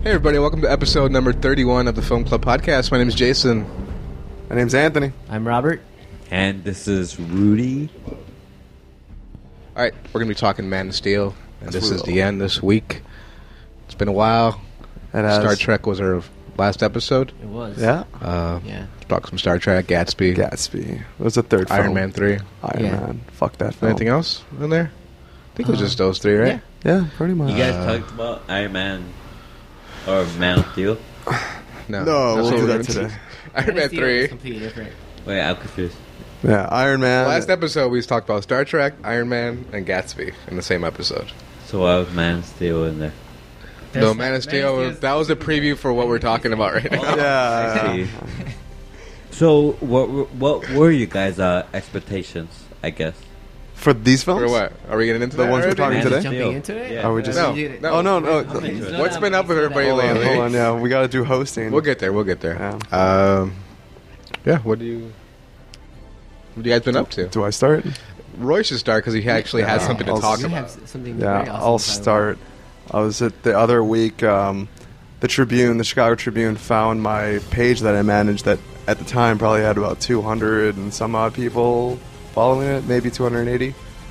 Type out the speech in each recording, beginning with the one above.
Hey everybody, welcome to episode number 31 of the Film Club Podcast. My name is Jason. My name's Anthony. I'm Robert. And this is Rudy. Alright, we're going to be talking Man of Steel, and this is the end this week. It's been a while. Star Trek was our last episode. It was. Yeah. Talk some Star Trek, Gatsby. It was the third film. Iron Man 3. Iron Man. Fuck that film. Anything else in there? I think it was just those three, right? Yeah, pretty much. You guys talked about Iron Man or Man of Steel? No, we'll do that today. Iron Man 3. Completely different. Wait, I'm confused. Yeah, Iron Man. Last episode we talked about Star Trek, Iron Man, and Gatsby in the same episode. So why was Man of Steel in there? No, Man of Steel, that was a preview for what we're talking about right now. Yeah. I see. So what were you guys' expectations, I guess? For these films? For what? Are we getting into The that ones we're already? talking today? Jumping into it? Yeah. Are we just... No. Oh, no. What's been up with everybody Hold lately? on, yeah. We got to do hosting. We'll get there. Yeah, what do you guys been up to? Do I start? Roy should start because he actually has something to I'll talk You about. have something Yeah, very awesome I'll to talk start. I was at the other week, the Chicago Tribune found my page that I managed that at the time probably had about 200 and some odd people following it, maybe 280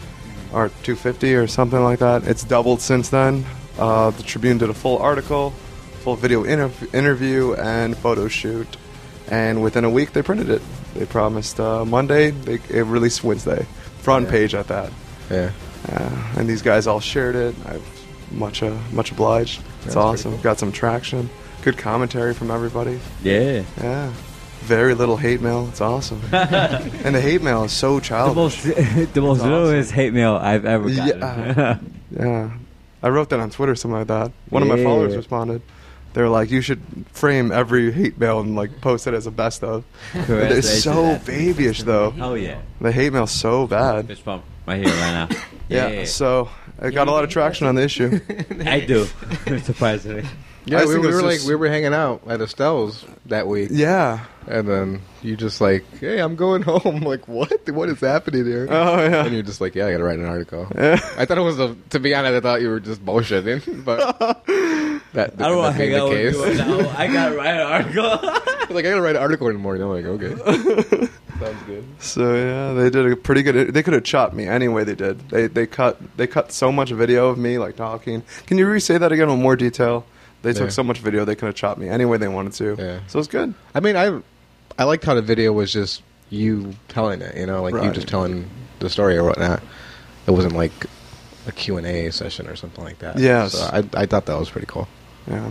or 250 or something like that. It's doubled since then. The Tribune did a full article, full video interview, and photo shoot. And within a week, they printed it. They promised Monday. It released Wednesday. Front page at that. Yeah. And these guys all shared it. I'm much obliged. It's That's awesome. pretty cool. Got some traction. Good commentary from everybody. Yeah. Yeah. Very little hate mail. It's awesome. And the hate mail is so childish. The most awesome. lowest hate mail I've ever gotten. Yeah. Yeah. I wrote that on Twitter, something like that. One of my followers responded. They were like, you should frame every hate mail and like post it as a best of. They're so babyish, though. Oh, yeah. The hate mail's so bad. Fist bump right here, right now. Yeah, so I got a lot of traction on the issue. I do. Surprisingly. Yeah, I we think were it's like just- we were hanging out at Estelle's that week, Yeah. and then you just like, hey, I'm going home. Like, what? What is happening here? Oh, yeah. And you're just like, yeah, I gotta write an artical. Yeah. I thought it was to be honest, I thought you were just bullshitting, but that I don't want to being hang out the with you case. now. I got to write an article. Like, I gotta write an article in the morning. I'm like, okay, sounds good. So yeah, they did a pretty good. They could have chopped me any way they did. They cut so much video of me like talking. Can you re-say that again with more detail? They Yeah. took so much video they could have chopped me any way they wanted to. Yeah. So it's good. I mean, I liked how the video was just you telling it, you know, like you Right. just telling the story or whatnot. It wasn't like a Q&A session or something like that. Yes. So I thought that was pretty cool. Yeah.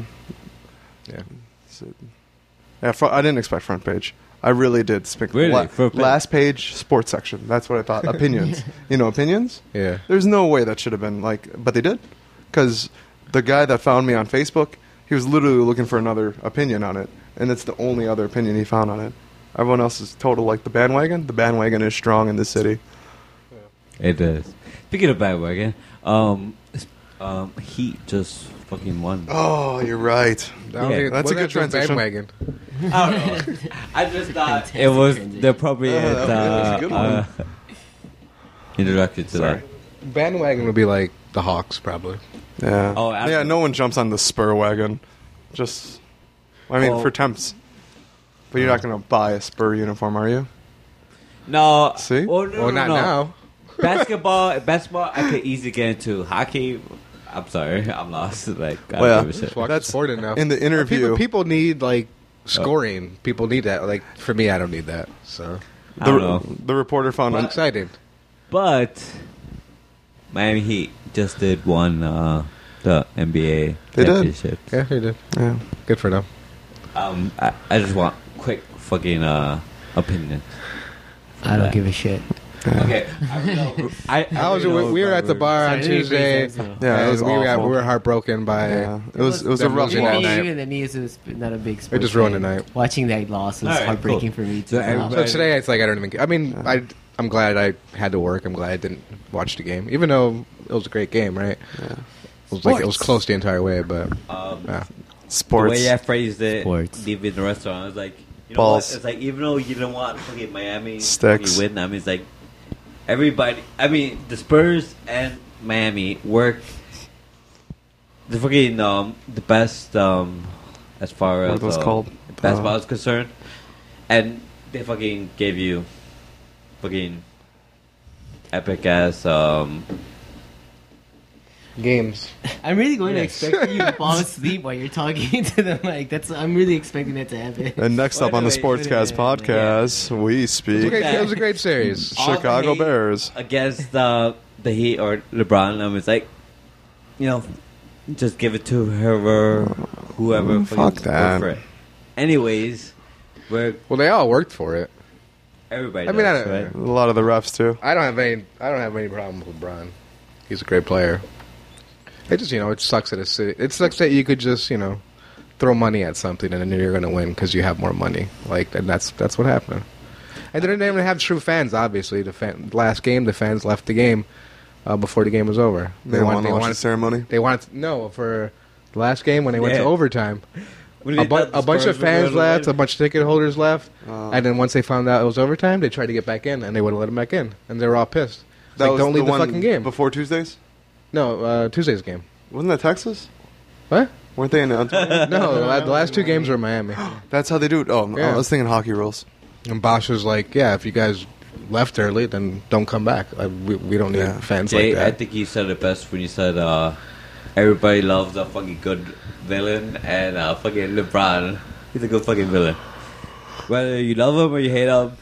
Yeah. So, yeah. I didn't expect front page. I really did. Really? Front page? Last page, sports section. That's what I thought. Opinions. You know, opinions. Yeah. There's no way that should have been like, but they did, because the guy that found me on Facebook, he was literally looking for another opinion on it, and it's the only other opinion he found on it. Everyone else is total like the bandwagon. The bandwagon is strong in this city. It is. Speaking of bandwagon, Heat just fucking won. Oh, you're right. Yeah. That's a good transition. Bandwagon. I don't know. I just thought it was the appropriate that was a good one. introduction to Sorry. that. Bandwagon would be like the Hawks, probably. Yeah. Oh, yeah. No one jumps on the Spur wagon. Just, I mean, Oh. for temps. But you're not going to buy a Spur uniform, are you? No. See? Oh, no, Well, not no. now. Basketball, I could easily get into. Hockey, I'm sorry, I'm lost. Like, I Well, don't give a Just shit. watch That's the sport enough. in the interview. People need like scoring. People need that. Like for me, I don't need that. So I don't know. The reporter found I'm an excited. But Miami Heat just did won the NBA They did. championship. Yeah, they did. Yeah. Good for them. I just want quick fucking opinion. I don't give a shit. Okay, We were at the bar on Sorry, Tuesday. Yeah, it was and we awful. were heartbroken by. Yeah. It was a them rough losing that loss. night. Even the news was not a big sport. It just ruined fan. the night. Watching that loss was All right, heartbreaking cool. for me So too. everybody- So today it's like I don't even. I mean, I'm glad I had to work. I'm glad I didn't watch the game, even though it was a great game. Right? Yeah. It was like it was close the entire way, but yeah. The Sports. way I phrased it, Sports. leaving the restaurant, I was like, you know Balls. what? It's like, even though you don't want fucking Miami Sticks. to win, I mean, it's like, everybody, the Spurs and Miami work the fucking the best as far What are as those called? basketball is concerned, and they fucking gave you fucking epic ass Games. I'm really going Yes. to expect you to fall asleep while you're talking to the mic. I'm really expecting that to happen. And next up on the Wait, Sportscast podcast, we It was, speak it was a great series. All the Chicago hate Bears. against the Heat or LeBron. It's like, you know, just give it to whoever, whoever. Fuck fucking that. go for it. Anyways, we're Well, they all worked for it. everybody. I mean, does, I don't- right? A lot of the refs too. I don't have any problem with LeBron. He's a great player. It just, it sucks that it sucks that you could just, throw money at something and then you're going to win because you have more money. And that's what happened. And they didn't even have true fans. Obviously, last game, the fans left the game before the game was over. They want to watch the ceremony. They wanted for the last game when they went to Yeah. overtime. When they thought the A bunch Spurs of were fans gonna left, win. a bunch of ticket holders left, and then once they found out it was overtime, they tried to get back in, and they wouldn't let them back in, and they were all pissed. It's like, don't leave the fucking game. before Tuesdays. No, Tuesday's game. Wasn't that Texas? What? Weren't they in Antonio? No, the last two games were in Miami. That's how they do it. Oh, Yeah. I was thinking hockey rules. And Bosch was like, yeah, if you guys left early, then don't come back. We don't need Yeah. fans Jay, like I that. think you said it best when you said everybody loves a fucking good villain, and fucking LeBron, he's a good fucking villain. Whether you love him or you hate him,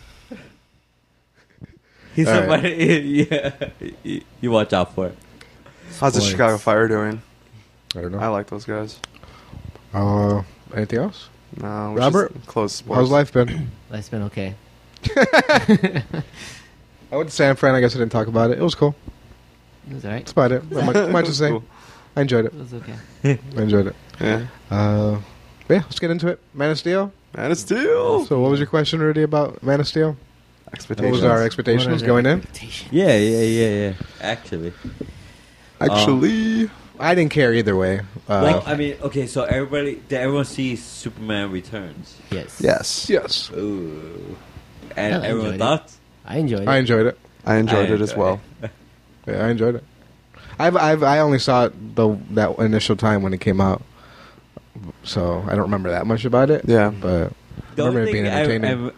he's All right. somebody you watch out for. How's the Sports. Chicago Fire doing? I don't I know. like those guys. Anything else? No, Robert? close sports. How's life been? Life's been okay. I went to San Fran. I guess I didn't talk about it. It was cool. It was alright. That's about it. Not much to say. Cool. I enjoyed it. It was okay. I enjoyed it. Yeah. Yeah, let's get into it. Man of Steel. Man of Steel. So, what was your question, Rudy, about Man of Steel? What Expectations. was our What expectations are going their in? expectations? Yeah. Actually, Actually, I didn't care either way. well, I mean, okay. So did everyone see Superman Returns? Yes. yes. yes, Ooh, I and everyone enjoyed it. thought. I enjoyed it. I enjoyed it. I enjoyed it as well. Yeah, I enjoyed it. I only saw it that initial time when it came out, so I don't remember that much about it. Yeah. But The I remember only it being thing entertaining.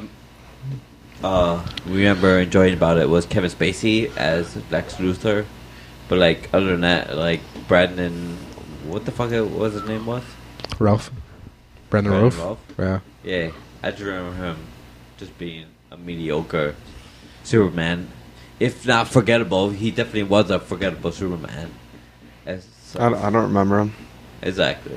I remember enjoying about it was Kevin Spacey as Lex Luthor, but like other than that, like Brandon, what the fuck was his name was? Ralph, Brandon Brandon Ralph. Routh? Yeah, Yeah, I just remember him just being a mediocre Superman. If not forgettable, he definitely was a forgettable Superman. I don't remember him. Exactly.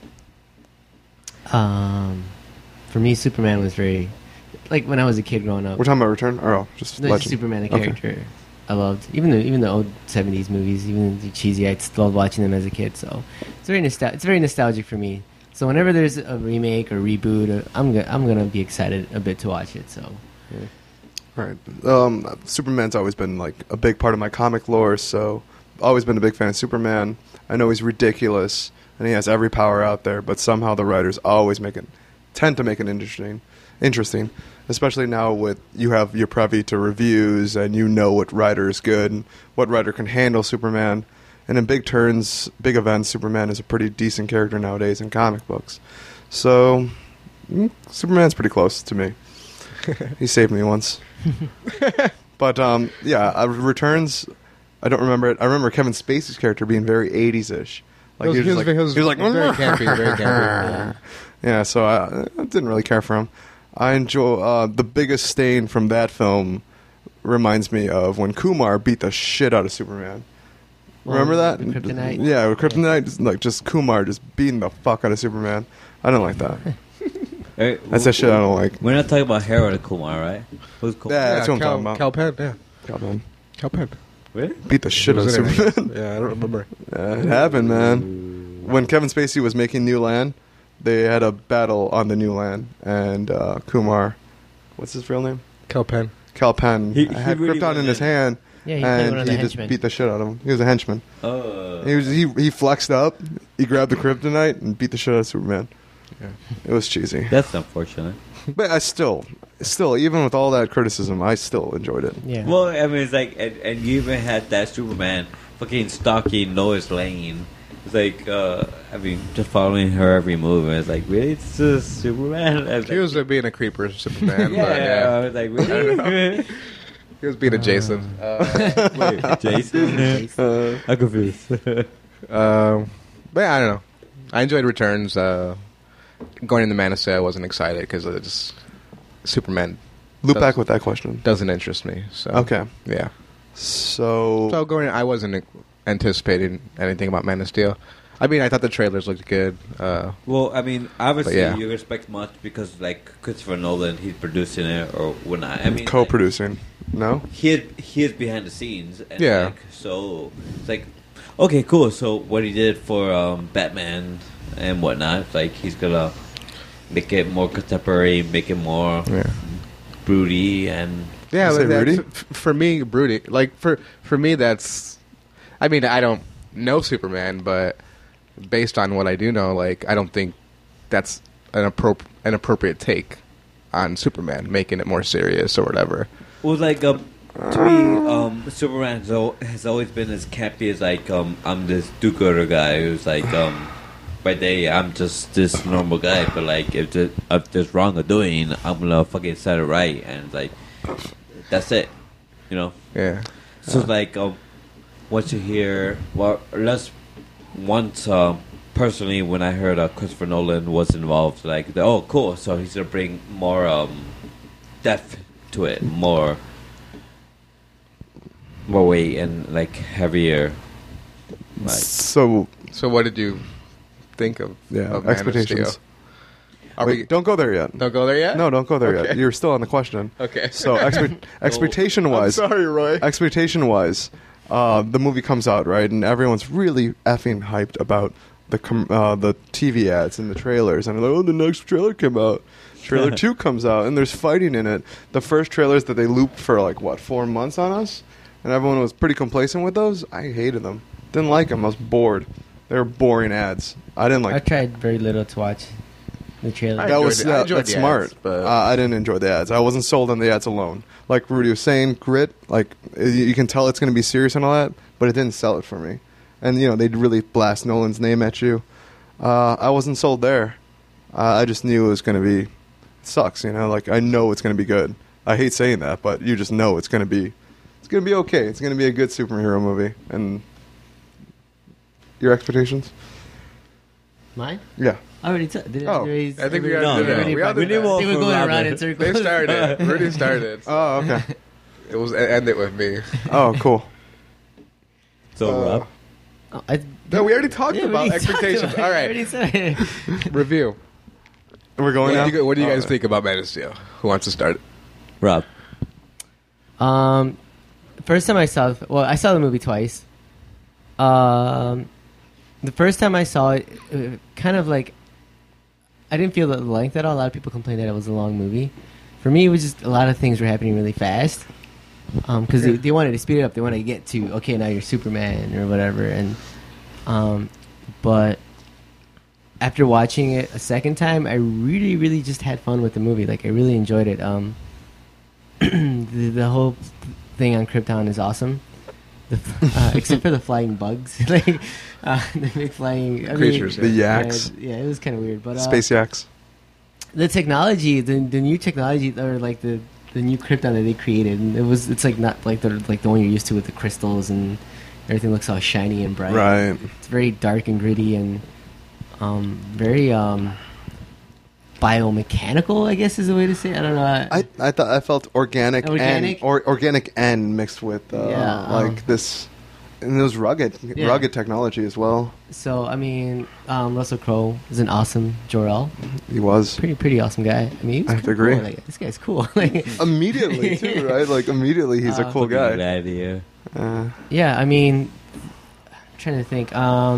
For me, Superman was very, like when I was a kid growing up. We're talking about Return? Or just No, Legend? Superman, a Okay. character I loved. Even the old '70s movies, even the cheesy, I still loved watching them as a kid. So it's very nostalgic for me. So whenever there's a remake or reboot, I'm gonna be excited a bit to watch it. So Right. Superman's always been like a big part of my comic lore, so always been a big fan of Superman. I know he's ridiculous and he has every power out there, but somehow the writers always tend to make it interesting. Especially now you're privy to reviews and you know what writer is good and what writer can handle Superman. And in big events, Superman is a pretty decent character nowadays in comic books. So Superman's pretty close to me. He saved me once. But Returns. I don't remember it. I remember Kevin Spacey's character being very 80s-ish. Like he was like very campy, very campy. yeah. So I didn't really care for him. I enjoy the biggest stain from that film reminds me of when Kumar beat the shit out of Superman. Remember that? The Kryptonite? Yeah, with Kryptonite, just Kumar just beating the fuck out of Superman. I don't like that. That's that shit I don't like. We're not talking about Harold Kumar, right? Who's Kumar? Yeah, that's what I'm talking about. Cal Penn, yeah. God, Cal Penn. Really? beat the shit out of Was in it, I Superman. guess. Yeah, I don't remember. It happened, man. When Kevin Spacey was making New Land, they had a battle on the New Land, and Kumar, what's his real name? Cal Penn. Cal Penn He had really Krypton in his hand, Yeah, he played one and of the he just henchmen. beat the shit out of him. He was a henchman. Oh. He flexed up, he grabbed the kryptonite, and beat the shit out of Superman. Yeah. It was cheesy, That's unfortunate. but I still, even with all that criticism, I still enjoyed it. Yeah. Well, I mean, it's like, and you even had that Superman fucking stalking Lois Lane It's like, I mean, just following her every move, and it's like, really, it's just Superman. I was He was being a creeper Superman. yeah, but, yeah. I was like, really? He was being a Jason. Wait, Jason? I'm confused. But yeah, I don't know. I enjoyed Returns. Going into Man of Steel, I wasn't excited because just Superman Loop does- back with that question. doesn't interest me. So Okay. yeah. So So going, I wasn't anticipating anything about Man of Steel. I mean, I thought the trailers looked good. Well, I mean, obviously, But yeah. you expect much because, like, Christopher Nolan, he's producing it or whatnot. I mean, co-producing. No? he is behind the scenes. And Yeah. Like, so it's like, okay, cool. So what he did for Batman and whatnot, it's like he's gonna make it more contemporary, make it more yeah. broody, and Yeah, You say but that's- Rudy? for me, broody. Like for me, that's. I mean, I don't know Superman, but based on what I do know, like I don't think that's an appropriate take on Superman, making it more serious or whatever. well, like to me, Superman has always been as campy as like I'm this do-gooder guy who's like by day I'm just this normal guy, but like if there's wrongdoing, I'm gonna fucking set it right, and like that's it, you know. Yeah, So it's like once you hear, well, once personally when I heard Christopher Nolan was involved, like oh cool, so he's gonna bring more depth to it, more weight and like heavier. Like, So, So what did you think of? yeah, of Man of expectations. Steel? Are Wait, we? don't go there yet. Don't go there yet. No, don't go there yet. Okay. You're still on the question. Okay. So, expectation-wise, sorry, Roy. expectation-wise, the movie comes out, right, and everyone's really effing hyped about the TV ads and the trailers, and they're like, oh, the next trailer came out. Trailer 2 comes out, and there's fighting in it. The first trailers that they looped for, like, 4 months on us, and everyone was pretty complacent with those. I hated them. Didn't like them. I was bored. They were boring ads. I didn't like I tried very little to watch the trailer. I that enjoyed was the- I enjoyed that's the smart. ads, but- I didn't enjoy the ads. I wasn't sold on the ads alone. Like Rudy was saying, Grit, like you can tell it's going to be serious and all that, but it didn't sell it for me. And you know they'd really blast Nolan's name at you. I wasn't sold there. I just knew it was going to be. It sucks, you know. Like I know it's going to be good. I hate saying that, but you just know it's going to be. It's going to be okay. It's going to be a good superhero movie. And your expectations? Mine? Yeah. I already did it. Oh, already- I think we already- already No, did no. it. We all We did need that. more. I think we're from going Robert. around in circles. They started. Rudy started. Oh, okay. It was end it with me. Oh, cool. so Rob, Oh, No, we already talked yeah, we about already talked expectations. about it. All I already right, said it. review. We're going now. What do you guys Oh, think about Man of Steel? Who wants to start? Rob, First time I saw, I saw the movie twice. The first time I saw it, kind of like, I didn't feel the length at all. A lot of people complained that it was a long movie. For me, it was just a lot of things were happening really fast. Because they wanted to speed it up. They wanted to get to, okay, now you're Superman or whatever. And, but after watching it a second time, I really, really just had fun with the movie. Like, I really enjoyed it. The whole thing on Krypton is awesome. Except for the flying bugs. Like, the big flying Creatures, The yaks. Yeah, it was kind of weird. But Space yaks. the technology, the new technology, or like the new Krypton that they created, and it's like not like the one you're used to with the crystals and everything looks all shiny and bright. Right. It's very dark and gritty and very biomechanical, I guess is the way to say it. I don't know. I felt organic, Organic? and organic and mixed with like this, and it was rugged technology as well. So I mean, Russell Crowe is an awesome Jor-El. He was Pretty awesome guy. I mean, he was I have to kinda cool. agree. Like, this guy's cool. Like, immediately too, right? Like immediately, he's a cool guy. glad you. yeah, I mean, I'm trying to think.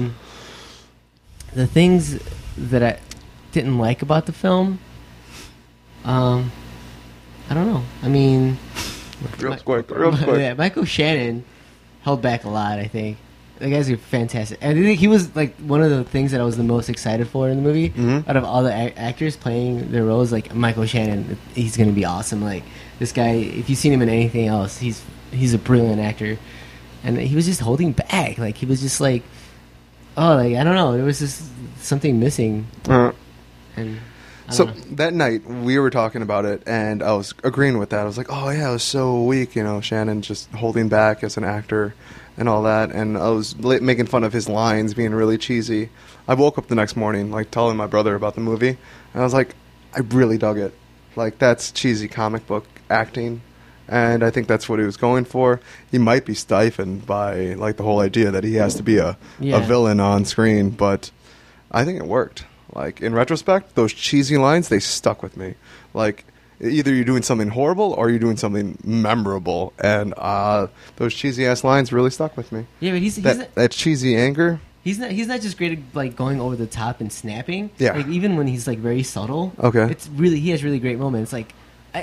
The things that I didn't like about the film, I don't know. I mean, Real My- quick. yeah, Michael Shannon held back a lot. I think the guys are fantastic. And I think he was like one of the things that I was the most excited for in the movie. Mhm. Out of all the actors playing their roles, like Michael Shannon, he's going to be awesome. Like this guy, if you've seen him in anything else, he's a brilliant actor. And he was just holding back. Like he was just like like I don't know, there was just something missing, Uh, and I So don't know. that night we were talking about it, and I was agreeing with that. I was like, "Oh yeah, it was so weak," Shannon just holding back as an actor and all that, and I was making fun of his lines being really cheesy. I woke up the next morning, like telling my brother about the movie, and I was like, "I really dug it. Like that's cheesy comic book acting." And I think that's what he was going for. He might be stifled by like the whole idea that he has to be a villain on screen, but I think it worked. Like in retrospect, those cheesy lines, they stuck with me. Like either you're doing something horrible or you're doing something memorable, and those cheesy ass lines really stuck with me. Yeah, but he's That cheesy anger. He's not just great at like going over the top and snapping. Yeah. Like even when he's like very subtle. Okay. He has really great moments. Like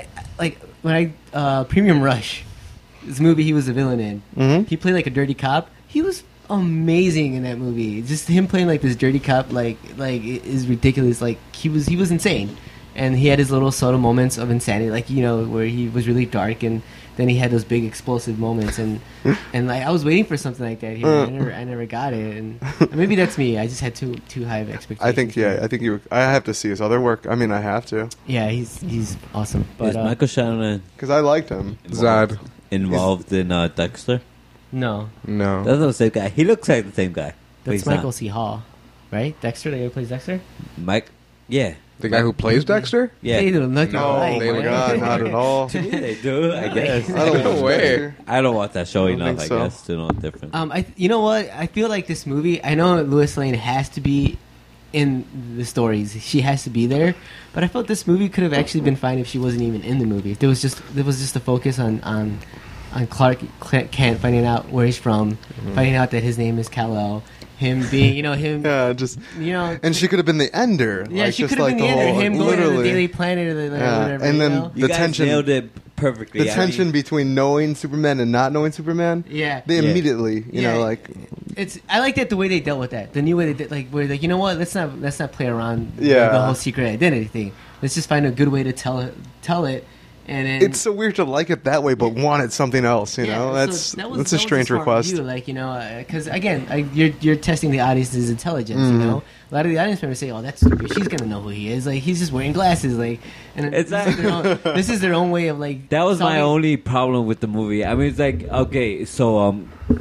when Premium Rush, this movie he was a villain in. Mhm. He played like a dirty cop. He was amazing in that movie. Just him playing like this dirty cop like is ridiculous. Like he was insane. And he had his little subtle moments of insanity, like where he was really dark, and then he had those big explosive moments, and like I was waiting for something like that here. I never got it, and maybe that's me. I just had too high of expectations. I think I have to see his other work. I mean, I have to Yeah, he's awesome. But Is Michael Shannon because I liked him. Zod. involved in Dexter? no, No. That's not the same guy. He looks like the same guy. but that's he's not. Michael C. Hall, right? Dexter, the guy who plays Dexter. Mike. Yeah. The guy who plays Dexter? Yeah. They don't look No, alike, they Oh man. my god, not at all. To me, they do. I guess. I don't No know. way. I don't watch that show I don't enough. think I so. guess to know the difference. You know what? I feel like this movie. I know Lois Lane has to be in the stories. She has to be there. But I felt this movie could have actually been fine if she wasn't even in the movie. If there was just a focus on Clark Kent finding out where he's from, finding out that his name is Kal-El, him being Yeah, just and she could have been the Ender. yeah, like, she just could have like been the the Ender. whole, Him going to the literally. Daily Planet or Yeah, whatever. and then you the guys tension- nailed it perfectly. The I tension mean, between knowing Superman and not knowing Superman. Yeah. They Yeah. immediately, you Yeah. know, like I like that the way they dealt with that. The new way they did, like where like you know what? Let's not play around Yeah. with the whole secret identity thing. Let's just find a good way to tell it, and then it's so weird to like it that way, but wanted something else. You know, so that's that that's a strange smart request. review, like because again, you're testing the audience's intelligence. Mm-hmm. You know, a lot of the audience members say, "Oh, that's stupid. She's gonna know who he is. Like he's just wearing glasses. Like, and Exactly. this is their own way of like." that was my solving- only problem with the movie. I mean, it's like, okay, so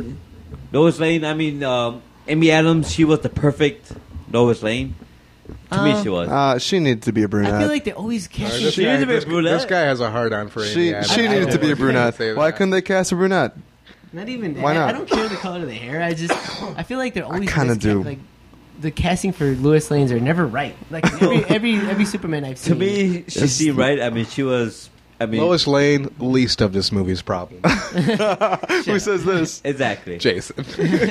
Lois Lane. I mean, Amy Adams. She was the perfect Lois Lane. To me, she was. She needed to be a brunette. I feel like they always catch. This She guy, is a bit this, brunette. this guy has a hard on for she Amy Adams. she needed to be a I brunette. say Why that. couldn't they cast a brunette? Not even. Why not? I don't care the color of the hair. I feel like they're always kinda miscast. do. Like the casting for Lois Lanes are never right. Like every Superman I've To seen. me, she seemed right. I mean, she was. I mean, Lois Lane, least of this movie's problem. Who says this? exactly. Jason.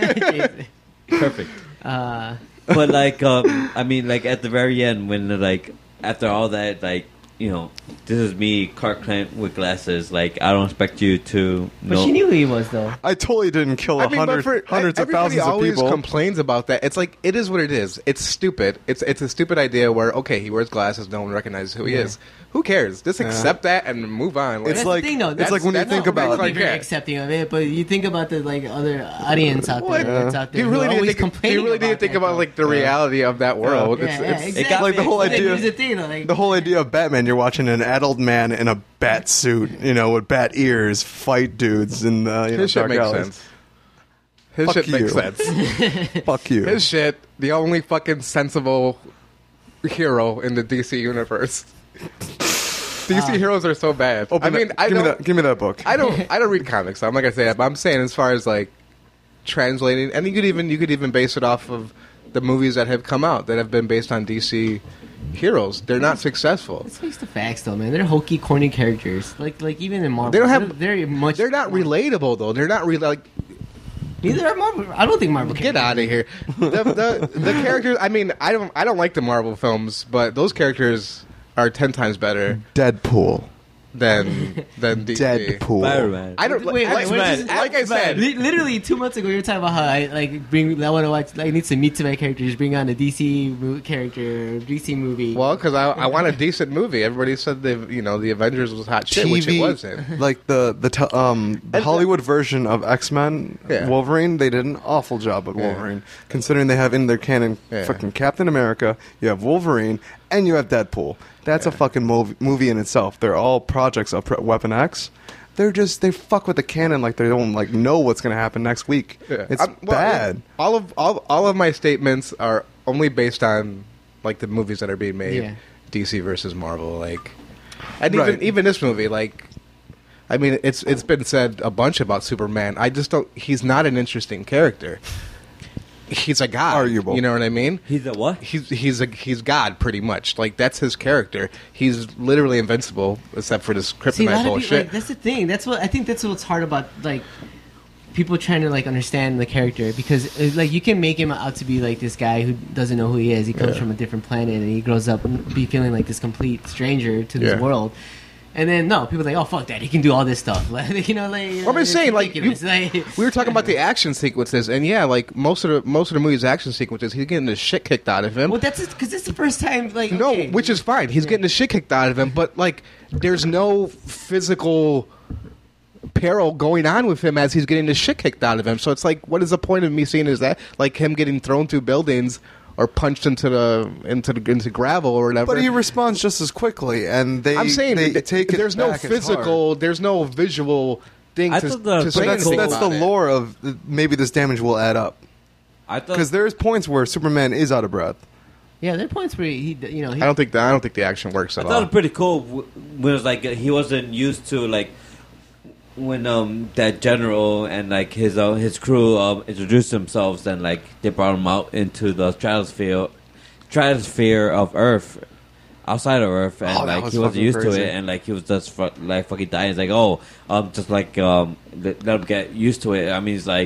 Perfect. uh, But like, I mean, like at the very end, when like after all that, like this is me, Clark Kent with glasses. Like, I don't expect you to but know. she knew who he was though. I totally didn't kill I mean, but hundreds of everybody thousands of always people. complains about that. It's like it is what it is. It's stupid. It's a stupid idea where okay, he wears glasses, no one recognizes who he is. Who cares? Just accept that and move on. It's That's like the thing, though. it's like when you That's think not about like Like very that. accepting of it, but you think about the like other audience out there What? that's out there. You really who are need to always think. complaining You really need to think that, about though. like the reality of that world. Yeah, It's exactly. like the whole Like, idea- here's the thing, though, like, the whole idea of Batman. You're watching an adult man in a bat suit, with bat ears, fight dudes, and his shit dark makes alleys. sense. His Fuck shit makes you. sense. Fuck you. His shit, the only fucking sensible hero in the DC universe. DC heroes are so bad. Open give me that book. I don't read comics. I'm not gonna say that, but I'm saying as far as like translating, and you could even base it off of the movies that have come out that have been based on DC heroes. They're not successful. let's face the facts, though, man. They're hokey, corny characters. Like even in Marvel, They don't have. very much. They're not relatable though. They're not like. Neither are Marvel. I don't think Marvel. Get characters- out of here. The characters. I mean, I don't like the Marvel films, but those characters are 10 times better. Deadpool. than DC. Deadpool. Spider-Man. I don't Wait, like, what is this? like I said. Literally 2 months ago, you were talking about how I want to watch. I need some meat to my characters. Bring on a character, DC movie. Well, because I want a decent movie. Everybody said the Avengers was hot shit, which it wasn't. Like the Hollywood version of X-Men, Yeah. Wolverine, they did an awful job with Wolverine, considering they have in their canon fucking Captain America, you have Wolverine, and you have Deadpool. That's a fucking movie in itself. They're all projects of Weapon X. They fuck with the canon like they don't know what's going to happen next week. Yeah. It's bad. All of my statements are only based on like the movies that are being made. Yeah. DC versus Marvel, and Right. even this movie, I mean, it's been said a bunch about Superman. I just don't. He's not an interesting character. He's a god. Arguable. You know what I mean? He's a what? He's God pretty much. Like that's his character. He's literally invincible except for this See, a kryptonite lot of people, bullshit. that's the thing. I think that's what's hard about people trying to understand the character, because you can make him out to be like this guy who doesn't know who he is. He comes from a different planet and he grows up and be feeling like this complete stranger to this Yeah. world. And then people are like, oh fuck that, he can do all this stuff. I'm just it's saying, ridiculous. we were talking about the action sequences, and yeah, most of the movie's action sequences, he's getting the shit kicked out of him. well, that's because it's the first time. No, okay. which is fine. He's getting the shit kicked out of him, but there's no physical peril going on with him as he's getting the shit kicked out of him. So it's what is the point of me seeing is that him getting thrown through buildings or punched into gravel or whatever? But he responds just as quickly, and I'm saying they take it there's no back as physical, hard. there's no visual thing I to thought that to was say But pretty anything that's about the it. lore of maybe this damage will add up, I thought because there's points where Superman is out of breath. Yeah, there are points where he I don't think the action works I at thought it all. was pretty cool when it was he wasn't used to when that general and his crew introduced themselves, and they brought him out into the stratosphere of Earth, outside of Earth, and Oh, that was he wasn't fucking used crazy. to it, and he was just fucking dying. It's just let him get used to it. I mean, it's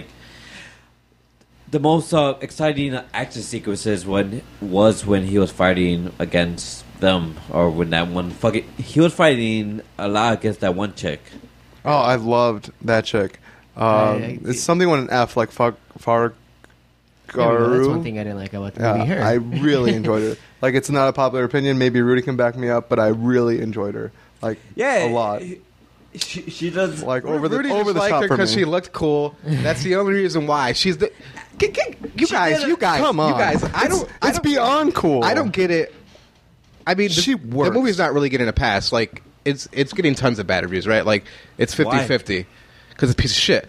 the most exciting action sequences was when he was fighting against them, or when that one he was fighting a lot against that one chick. Oh, I loved that chick. It's something with an F, like Fargaru. that's one thing I didn't like about the movie. Her. I really enjoyed it. It's not a popular opinion. Maybe Rudy can back me up, but I really enjoyed her. A lot. She does Over Rudy the just liked top her for because me. she looked cool. That's the only reason why. She's the you guys. Come on, you guys. It's beyond cool. I don't get it. I mean, She the works. movie's not really getting a pass. It's getting tons of bad reviews, right? It's 50-50 because it's a piece of shit.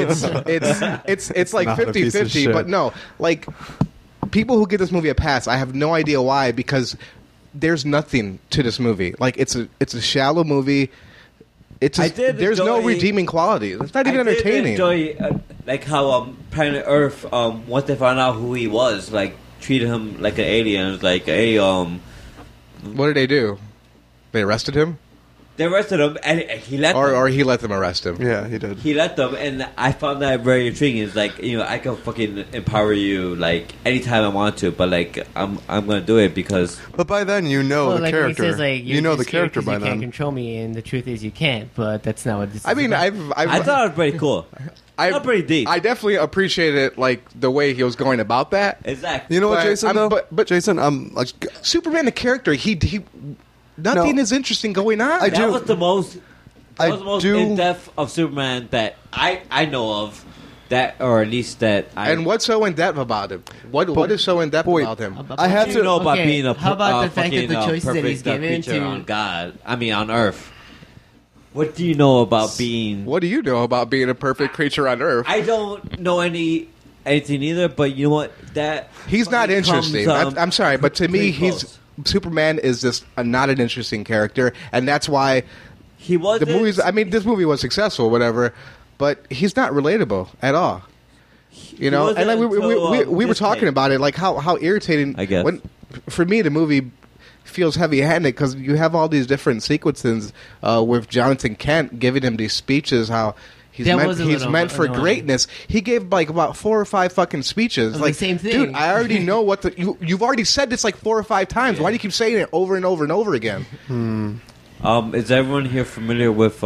It's like not a piece of 50-50, shit. but no, people who give this movie a pass, I have no idea why, because there's nothing to this movie. It's a shallow movie. There's no redeeming quality. It's not even entertaining. I did enjoy how Planet Earth once they found out who he was, treated him like an alien. It was hey, What did they do? They arrested him, they arrested him and he let them. or he let them arrest him. Yeah, he did. He let them, and I found that very intriguing. It's I can fucking empower you anytime I want to, but I'm gonna do it because But by then, you know the character. He says, You know the you're scared character 'cause by you can't then. control me, and the truth is you can't. But that's not what this. I is mean, about. I thought it was pretty cool. Not pretty deep. I definitely appreciated the way he was going about that. Exactly. You know what, But Jason? I'm- Though, but- Jason, Superman, the character, he nothing No. is interesting going on. I That do- was the most. That I was the most do- in depth of Superman that I know of. That, or at least that I. And what's so in depth about him? What is so in depth boy, about him? I have you to know about Okay, being a how about the fact that fucking, the choices that he's perfect, given creature to- on God? I mean, on Earth. What do you know about being? What do you know about being a perfect creature on Earth? I don't know anything either. But you know what? That He's not fucking interesting. comes, I'm sorry, but to me, pretty close. Superman is just not an interesting character, and that's why He was the movies. I mean, this movie was successful, whatever, but he's not relatable at all. You know, and we were talking about it, how irritating. I guess. For me, the movie feels heavy-handed because you have all these different sequences with Jonathan Kent giving him these speeches, how he's That was a he's little meant for annoying. greatness. He gave about 4 or 5 fucking speeches. Of the same thing. Dude, I already know what you've already said this 4 or 5 times. Why do you keep saying it over and over and over again? Is everyone here familiar with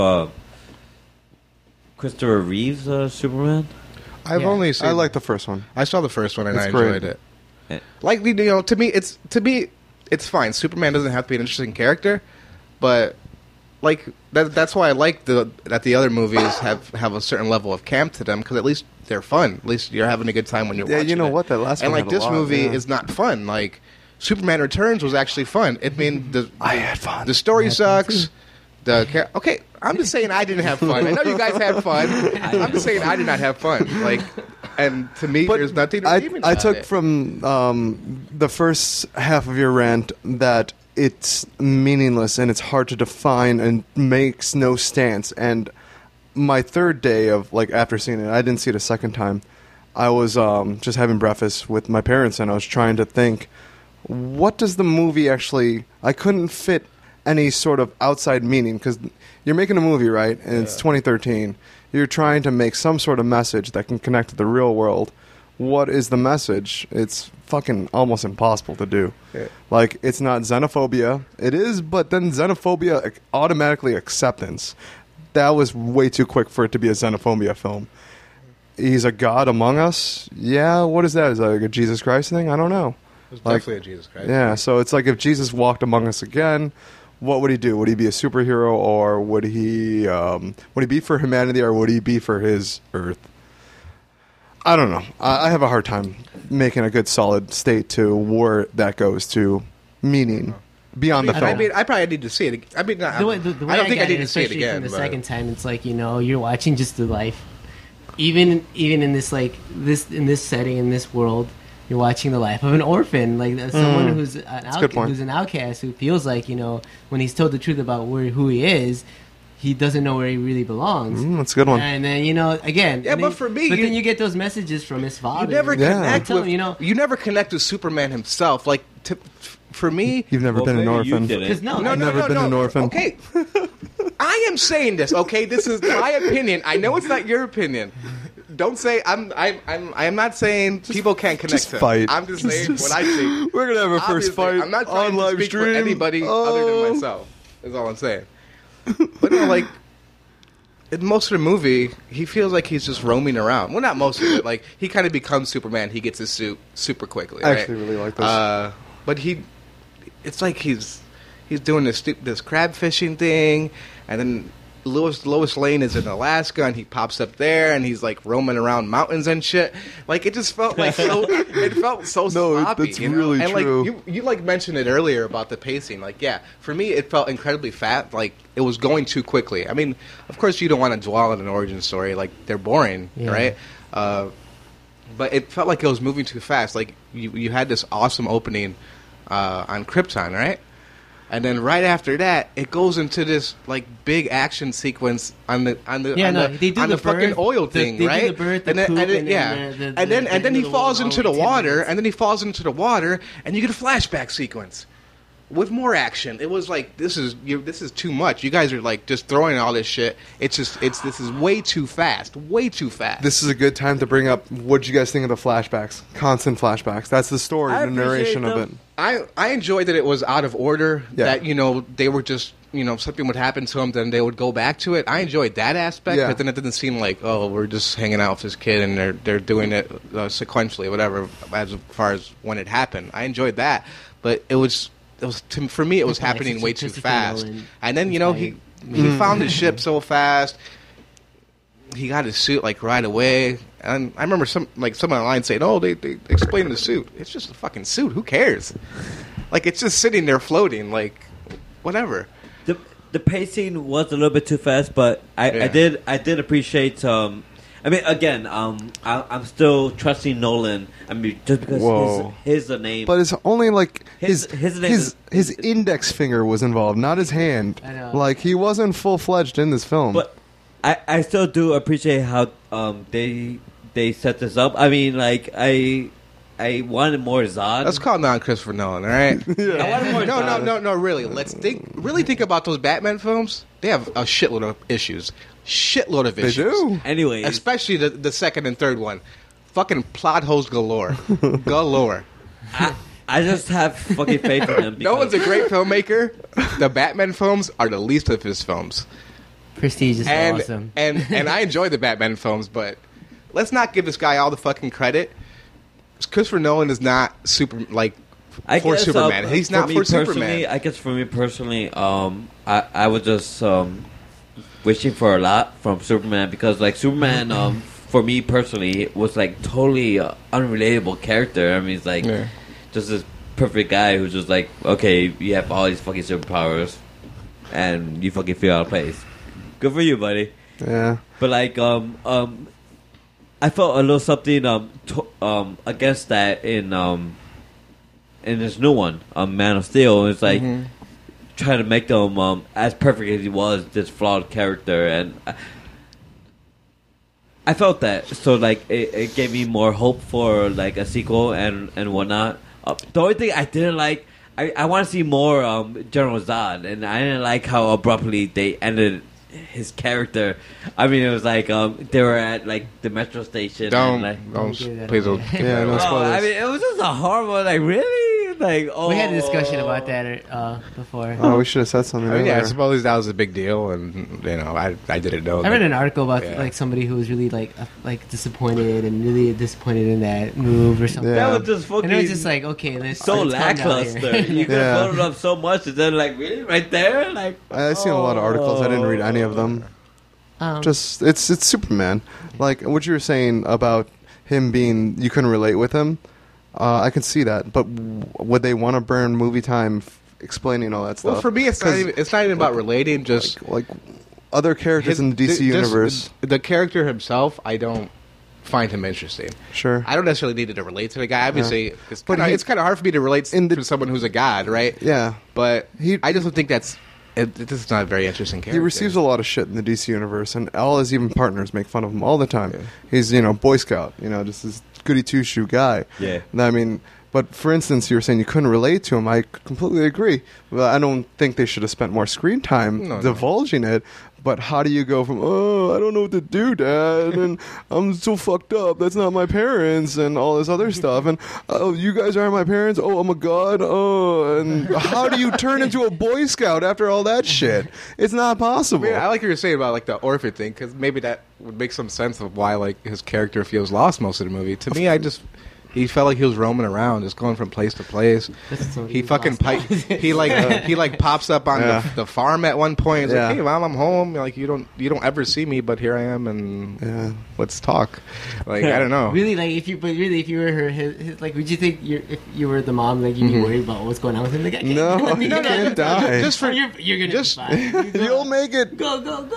Christopher Reeve's Superman? I've Yeah. only seen. I like the first one. I saw the first one and It's I great. enjoyed it. Yeah. Like to me, it's fine. Superman doesn't have to be an interesting character, but like that's why I like that the other movies have a certain level of camp to them because at least they're fun. At least you're having a good time when you're Yeah, watching you know it. what? That last and one like had a this lot, movie yeah. is not fun. Like Superman Returns was actually fun. I mean, I had fun. The story sucks. Okay, I'm just saying I didn't have fun. I know you guys had fun. I'm just saying I did not have fun. Like, and to me, But there's nothing I redeeming about took it. from the first half of your rant that it's meaningless and it's hard to define and makes no stance. And my third day of like after seeing it, I didn't see it a second time. I was just having breakfast with my parents and I was trying to think, what does the movie actually? I couldn't fit any sort of outside meaning because you're making a movie, right? And it's 2013. You're trying to make some sort of message that can connect to the real world. What is the message? It's fucking almost impossible to do. Yeah. Like, it's not xenophobia. It is, but then xenophobia automatically acceptance. That was way too quick for it to be a xenophobia film. He's a god among us? Yeah, what is that? Is that like a Jesus Christ thing? I don't know. It's like- definitely a Jesus Christ. Yeah, so it's like if Jesus walked among us again, what would he do? Would he be a superhero, or would he be for humanity, or would he be for his Earth? I don't know. I have a hard time making a good solid state to where that goes to meaning beyond the I film. mean, I probably need to see it. I mean, The way I don't think I got need to see it especially again. From the but- second time, it's like you're watching just the life, even in this in this setting in this world, you're watching the life of an orphan, like someone who's a good point. who's an outcast who feels like when he's told the truth about who he is, he doesn't know where he really belongs. That's a good one. And then again, Yeah, and but then- for me, but you- then you get those messages from his father. You never Yeah. connect Tell with him, you never connect with Superman himself. Like for me, You've never Well, been an maybe you orphan. didn't. because no, I've never been an orphan. Okay, I am saying this. Okay, this is my opinion. I know it's not your opinion. Don't say I'm not saying people can't connect just to. fight. I'm just saying what I think. We're gonna have our first Obviously, fight I'm not trying on to live speak stream. for anybody other than myself. Is all I'm saying. But no, like in most of the movie, he feels like he's just roaming around. Well, not most of it. Like he kind of becomes Superman. He gets his suit super quickly. I right? actually really like this. But it's like he's doing this crab fishing thing, and then Lois Lane is in Alaska, and he pops up there, and he's like roaming around mountains and shit. Like it just felt like it felt so No, sloppy. that's you know? really and true. like you like mentioned it earlier about the pacing. Like yeah, for me it felt incredibly fat. Like it was going too quickly. I mean, of course you don't want to dwell on an origin story. Like they're boring, Yeah. right? But it felt like it was moving too fast. Like you had this awesome opening on Krypton, right? And then right after that, it goes into this like big action sequence on the they do the fucking birth, oil the- thing, they do right? the birth, the and then, poop, and then, and yeah, then the- and then the and then he end of the falls world, into the all in 10 water, minutes. and then he falls into the water, and you get a flashback sequence with more action. It was like this is too much. You guys are like just throwing all this shit. This is way too fast, way too fast. This is a good time to bring up what did you guys think of the flashbacks? Constant flashbacks. That's the story, I the narration appreciate of it. them. I enjoyed that it was out of order. Yeah. That they were just something would happen to them, then they would go back to it. I enjoyed that aspect, Yeah. but then it didn't seem like we're just hanging out with this kid and they're doing it sequentially, whatever. As far as when it happened, I enjoyed that, but it was for me it was Like happening way too Christopher fast. Nolan And then he inspired. found his ship so fast. He got his suit like right away, and I remember someone online saying, "Oh, they explained the suit. It's just a fucking suit. Who cares? Like it's just sitting there floating. Like whatever." The pacing was a little bit too fast, but I did appreciate. I mean, again, I'm still trusting Nolan. I mean, just because Whoa. his the name. But it's only like His name his index finger was involved, not his hand. I know. Like he wasn't full fledged in this film. But I still do appreciate how they set this up. I mean, like I wanted more Zod. Let's call non Christopher Nolan, all right? I wanted more Zod. No. Really, let's think about those Batman films. They have a shitload of issues. Shitload of they issues. do. Anyways, Especially the second and third one. Fucking plot holes galore. galore. I just have fucking faith in him. No one's a great filmmaker. The Batman films are the least of his films. Prestige is And awesome. and I enjoy the Batman films, but let's not give this guy all the fucking credit. Christopher Nolan is not for Superman. He's not for Superman. I guess for me personally, I was just wishing for a lot from Superman because like Superman, for me personally, was like totally unrelatable character. I mean, it's like just this perfect guy who's just like, okay, you have all these fucking superpowers, and you fucking feel out of place. Good for you, buddy. Yeah. But like, I felt a little something against that in this new one, Man of Steel. It's like trying to make them as perfect as he was, this flawed character, and I felt that. So like, it gave me more hope for like a sequel and whatnot. The only thing I didn't like, I want to see more General Zod, and I didn't like how abruptly they ended his character. I mean, it was like they were at like the metro station. Please don't. Yeah, no Oh, spoilers. I mean, it was just a horrible. Like, really? Like, oh. We had a discussion about that before. Oh, we should have said something. I mean, yeah, I earlier. suppose that was a big deal, and I didn't know. I read an article about Yeah. like somebody who was really like disappointed and really disappointed in that move or something. Yeah. That was just fucking. And it was just like, okay, let's so calm down here. lackluster. You could Yeah. have built it up so much, and then like really right there, like. I've seen a lot of articles. I didn't read any of them. Just it's Superman. Like what you were saying about him being, you couldn't relate with him. I can see that, but would they want to burn movie time explaining all that stuff? Well, for me, it's not even about relating. Just like other characters in the DC universe. The character himself, I don't find him interesting. Sure. I don't necessarily need to relate to the guy. Obviously, it's But kind of hard for me to relate to someone who's a god, right? Yeah. But I just don't think this is not a very interesting character. He receives a lot of shit in the DC universe, and all his even partners make fun of him all the time. He's, Boy Scout, just this goody two-shoe guy. Yeah. I mean, but for instance, you were saying you couldn't relate to him. I completely agree. Well, I don't think they should have spent more screen time divulging it. But how do you go from, I don't know what to do, Dad, and I'm so fucked up, that's not my parents, and all this other stuff, and, oh, you guys aren't my parents, oh, I'm a god, oh, and how do you turn into a Boy Scout after all that shit? It's not possible. I mean, I like what you're saying about like the orphan thing, because maybe that would make some sense of why like his character feels lost most of the movie. To me, he felt like he was roaming around, just going from place to place. He fucking he pops up on the farm at one point. He's like, "Hey, Mom, I'm home." Like you don't ever see me, but here I am, and let's talk. Like I don't know. Really, like if you were his like, would you think if you were the mom, like you'd be worried about what's going on with him? Like, No, you can't die. Just for you're gonna just- be fine. You'll make it. Go.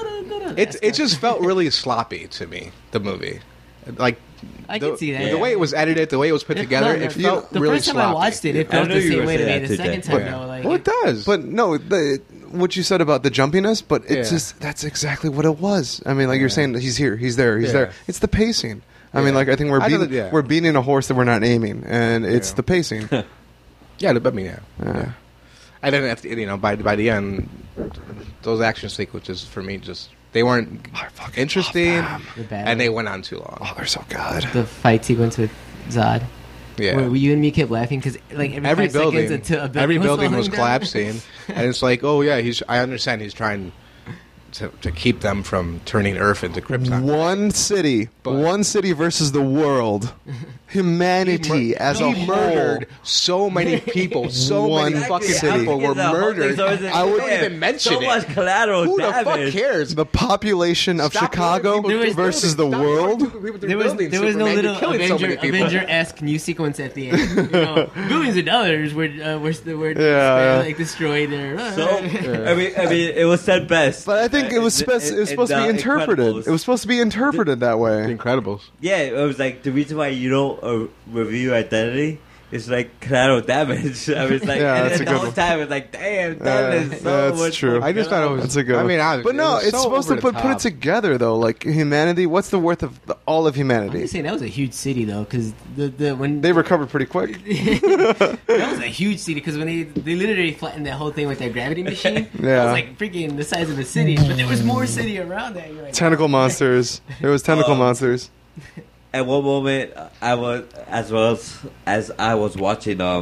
it just felt really sloppy to me. The movie, like. I can see that. The way it was edited, the way it was put together, it felt the really first time sloppy. I watched it I felt knew the you same were way to saying me. that The today. second time, though, like Well, it does. But no, what you said about the jumpiness, but it's Yeah. just, that's exactly what it was. I mean, like you're saying, he's here, he's there, he's there. It's the pacing. I mean, like I think we're beating a horse that we're not aiming, and it's the pacing. Yeah, yeah. And then at the, by the end, those action sequences for me they weren't interesting, the battle. and they went on too long. Oh, they're so good. The fight sequence with Zod. Yeah, Where you and me kept laughing because like every 5 building, seconds a building every was building was falling down. collapsing, and it's like, oh yeah, I understand he's trying to keep them from turning Earth into Krypton. One city versus the world, humanity as a He whole. murdered so many people. So One many fucking city. people were murdered. I wouldn't even mention so it. much collateral Who the damage. fuck cares? The population of Stop Chicago killing people through versus the buildings. Stop world. killing people through There was buildings, no Superman. You're little killing so many people. Avenger-esque new sequence at the end. Billions of dollars were Yeah. like destroyed there. So I mean, it was said best. But I think it was supposed to be interpreted. It was supposed to be interpreted that way. Incredibles. Yeah, it was like the reason why you don't review Identity is like collateral damage. I was like, Yeah, and that's then a the good whole one. time it's like, damn, that is so that's much. true. I just thought it was. That's a good. I mean, but no, it's supposed to put it together. together though. Like humanity, what's the worth of all of I'm humanity? just saying that was a huge city though, because when They recovered pretty quick. that was a huge city because when they literally flattened that whole thing with that gravity machine, Yeah. it was like freaking the size of a city, but there was more city around that. You're like, Tentacle monsters. There was tentacle monsters. At one moment, I was as I was watching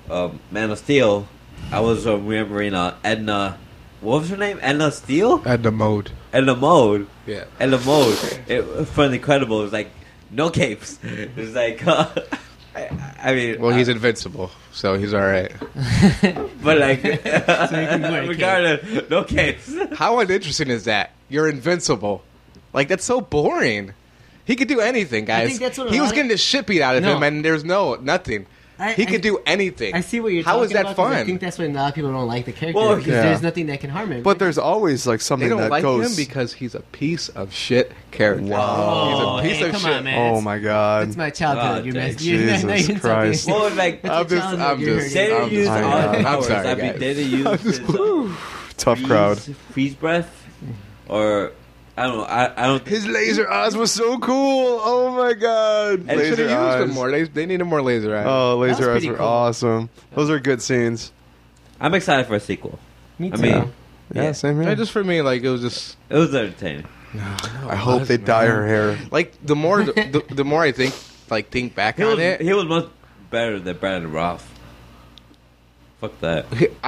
Man of Steel, I was remembering Edna. What was her name? Edna Steele? At the mode. Edna Mode. Yeah. Edna Mode. From The Incredible, it was like, no capes. It was like, I mean... Well, he's invincible, so he's all right. But like, he can wear a cape. regardless, no capes. How uninteresting is that? You're invincible. Like, that's so boring. He could do anything, guys. think that's what a He was lot of- getting the shit beat out of No. him, and there's nothing. He could do anything. I see what you're How talking is that about, 'cause fun? I think that's why a lot of people don't like the character. Well, because yeah. there's nothing that can harm him. But there's always like They something don't that like goes. him because he's a piece of shit character. Wow. He's a piece hey, of come shit. on, man. Oh That's- my god. That's my childhood. Oh, You're dang. messing. You're not Jesus even Christ. talking. Well, like, That's I'm your just- childhood. I'm You're just- they hurting. didn't use I'm all the sorry. I'm powers. sorry, I mean, guys. they didn't use Tough crowd. freeze breath, or I don't know. I don't. His laser eyes were so cool. Oh my god. And They should Laser have used eyes. them more. They needed more laser eyes. Oh, That was laser eyes pretty were cool. awesome. Those are good scenes. I'm excited for a sequel. Me I too. mean, Yeah, same here. Just for me, like, it was just... it was entertaining. I hope they dye her hair. Like, the more the more I think back on it... He was much better than Brandon Roth. Fuck that.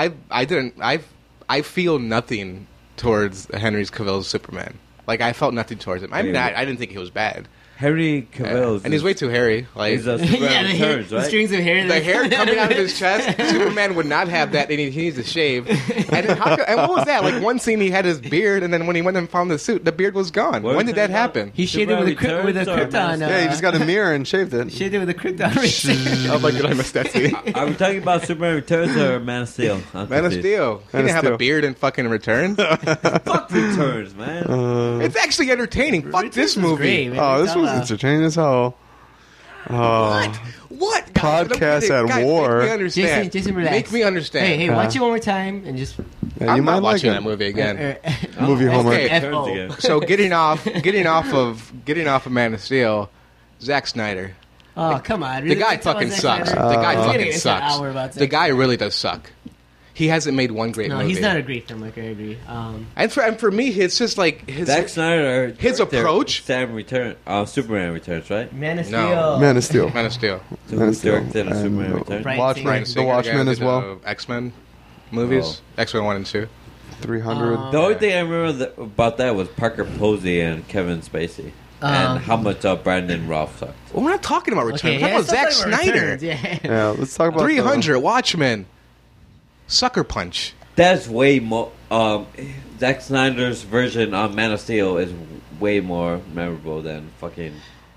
I feel nothing towards Henry Cavill's Superman. Like, I felt nothing towards him. I mean, I didn't think he was bad. Henry Cavill, And he's way too hairy. Like, He's a yeah, Superman the, hair, Returns, the right? strings of hair. the hair coming out of his chest, Superman would not have that, and he needs to shave. And what was that? Like, one scene he had his beard, and then when he went and found the suit, the beard was gone. What When are did you that talking about? happen? He shaved it with a Superman with a Returns or Krypton. Man Yeah, he just got a mirror and shaved it. shaved it with a Krypton. razor. Oh my god, I missed that scene. Are we talking about Superman Returns or Man of Steel? I'm Man of confused. Steel. He Man of didn't have Steel. a beard in fucking Returns. Fuck Returns, man. It's actually entertaining. Fuck this was movie. great, man. Oh, this was Tell, entertaining as hell. Oh. What? Podcast at war. Make me understand. Jason, relax. Make me understand. Hey, watch it one more time and just. Yeah, I'm you not might like watching it. that movie again. Movie homework. Okay. Returns again. So getting off of Man of Steel, Zack Snyder. Oh, come on. The Really? guy That's all fucking Zack sucks. Snyder? The guy We're fucking getting into an sucks. hour about The Zack guy Snyder. really does suck. He hasn't made one great No, movie. he's not a great filmmaker. I agree. And for me, it's just like Zack Snyder. his directed approach- Superman Returns, right? Man of No. Steel. Man of Steel. Man of Steel. So Man who of Steel. directed And Superman the Returns? Right. Watchmen, Bryan the Singer, Watchmen guy as did, well. X-Men movies. X-Men 1 and 2. 300. The only thing I remember about that was Parker Posey and Kevin Spacey. And how much Brandon Roth sucked. Well, we're not talking about Returns. Okay, We're talking about Zack stop talking about Snyder. Returns, Yeah. Yeah, let's talk about 300, Watchmen, Sucker Punch. That's way more. Zack Snyder's version of Man of Steel is way more memorable than fucking.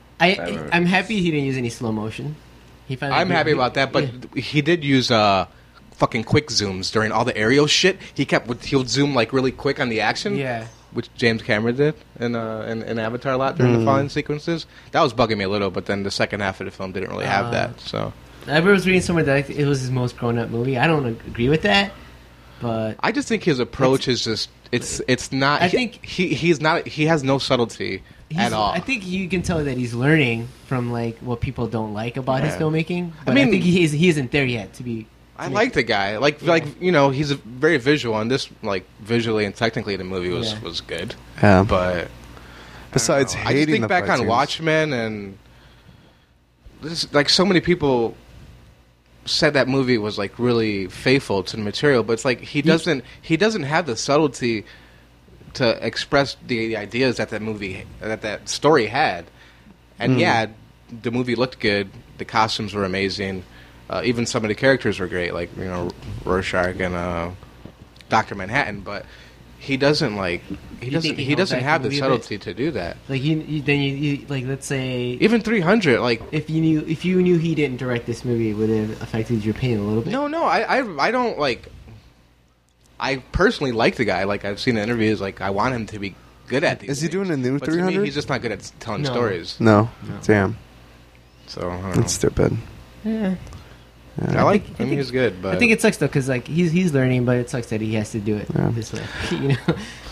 I'm happy he didn't use any slow motion. He finally I'm happy about that, but he did use fucking quick zooms during all the aerial shit. He'll zoom like really quick on the action. Yeah. Which James Cameron did in Avatar a lot during the falling sequences. That was bugging me a little, but then the second half of the film didn't really have that. So I was reading somewhere that it was his most grown-up movie. I don't agree with that, but I just think his approach is just it's not. I think he's not. He has no subtlety at all. I think you can tell that he's learning from like what people don't like about his Yeah. filmmaking. But I mean- think he isn't there yet to be. I like the guy. Like you know, he's very visual, and this like visually and technically the movie was good. Yeah. But Besides I just hating think the back fight on scenes. Watchmen, and this like so many people said that movie was like really faithful to the material, but it's like he doesn't have the subtlety to express the ideas that that story had. And yeah, the movie looked good. The costumes were amazing. Even some of the characters were great, like you know Rorschach and Dr. Manhattan. But he doesn't like he You think he doesn't held back have the the movie a bit? subtlety to do that. Like you like let's say Even 300, like if you knew he didn't direct this movie, would it have affected your opinion a little bit? no, I don't like. I personally like the guy. Like I've seen the interviews. Like I want him to be good at these. Is he things. doing a new But to me, 300? he's just not good at telling No. stories. No. Damn. So I don't know. That's stupid. Yeah. I think- he's good, but I think it sucks though because like he's learning, but it sucks that he has to do it this way. You know.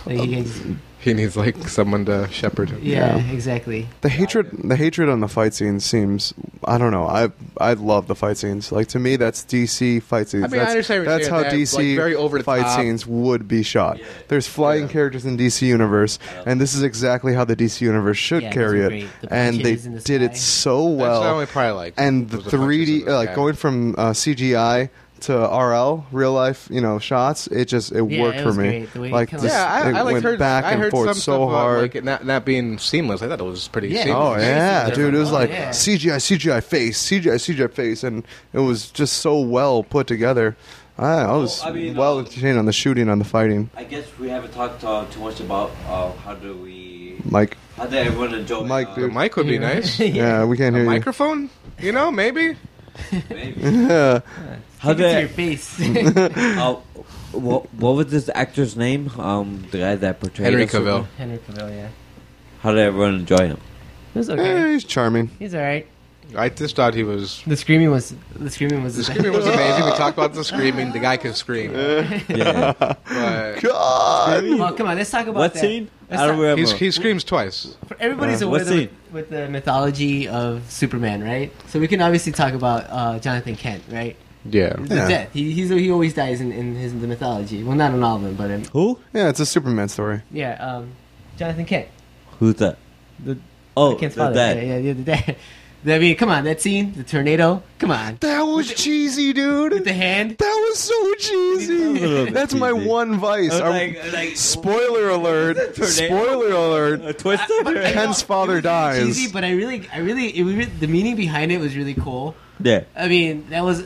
Like, he gets, He needs like someone to shepherd him. yeah, exactly. The hatred on the fight scenes seems. I don't know. I love the fight scenes. Like to me, that's DC fight scenes. I mean, I understand what you're that's saying. how They're, DC like, very over the fight top. scenes would be shot. Yeah. There's flying characters in DC Universe, and this is exactly how the DC Universe should Yeah, carry those are it. great. The And they punches in the did it sky. so That's well. the only part I like. And the was punches 3D, in the like sky. going from CGI to RL, real life, shots. It just Yeah, worked it for was me. great. The way it Like kinda- this, Yeah, I it like went heard back I and heard forth some so stuff about, hard. like it not being seamless. I thought it was pretty Yeah. seamless. Oh yeah, Very dude! It was different. like Oh, yeah. CGI face, and it was just so well put together. I was I mean, well entertained on the shooting, on the fighting. I guess we haven't talked too much about how did everyone enjoy Mike, The dude. mic would be nice. Yeah, we can't A hear you. microphone, maybe. maybe. Yeah. How Stick it to your did face. what was this actor's name? The guy that portrayed Henry him so Cavill. good? Henry Cavill, yeah. How did everyone enjoy him? It was okay. He's charming. He's alright. I just thought he was. The screaming was The screaming was amazing. We talked about the screaming. The guy could scream. Yeah. But God. Oh, come on, let's talk about What that. scene? Let's I don't talk- remember. he screams twice. Everybody's What aware scene? with the mythology of Superman, right? So we can obviously talk about Jonathan Kent, right? Yeah. The Yeah. death. He always dies in the mythology. Well, not in all of them, but Who? Yeah, it's a Superman story. Jonathan Kent. Who's that? The the Kent's father. dad. Yeah, the dad. I mean, come on, that scene, the tornado. Come on, That was cheesy, dude. with the hand. That was so That was a little cheesy. bit That's my cheesy. one vice. Spoiler alert. tornado? Spoiler alert. A twister? Ken's father dies. Cheesy, but the meaning behind it was really cool. Yeah. I mean,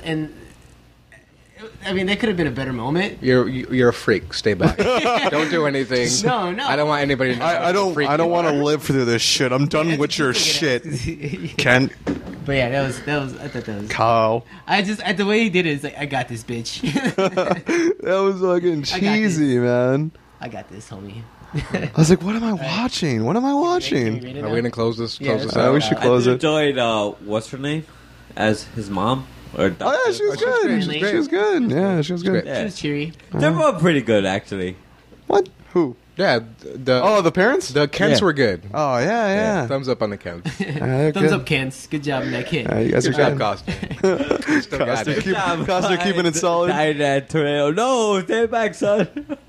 that could have been a better moment. You're a freak. Stay back. Don't do anything. No. I don't want anybody to know. I don't want to live through this shit. I'm done with your shit. Ken, But yeah, that was. I thought that was. Kyle. The way he did it is like, I got this, bitch. That was fucking cheesy, man. I got this, homie. I was like, what am I watching? What am I watching? Are we gonna close this? Yeah, Close this let's out. we should I close it. enjoyed, what's her name? As his mom? Or Oh yeah, she was she's good. great, she's She was good. Yeah, she was good. great. She was cheery. They're both pretty good, actually. What? Who? Yeah. The Oh, the parents? the Kents Yeah. were good. Oh yeah, yeah. Thumbs up on the Kents. They're Thumbs good. up, Kents. Good job in that kid. You guys are Good job, good. Costa. You still got Costa, it. keep- Costa keeping it solid. Died that tornado. No, stay back, son.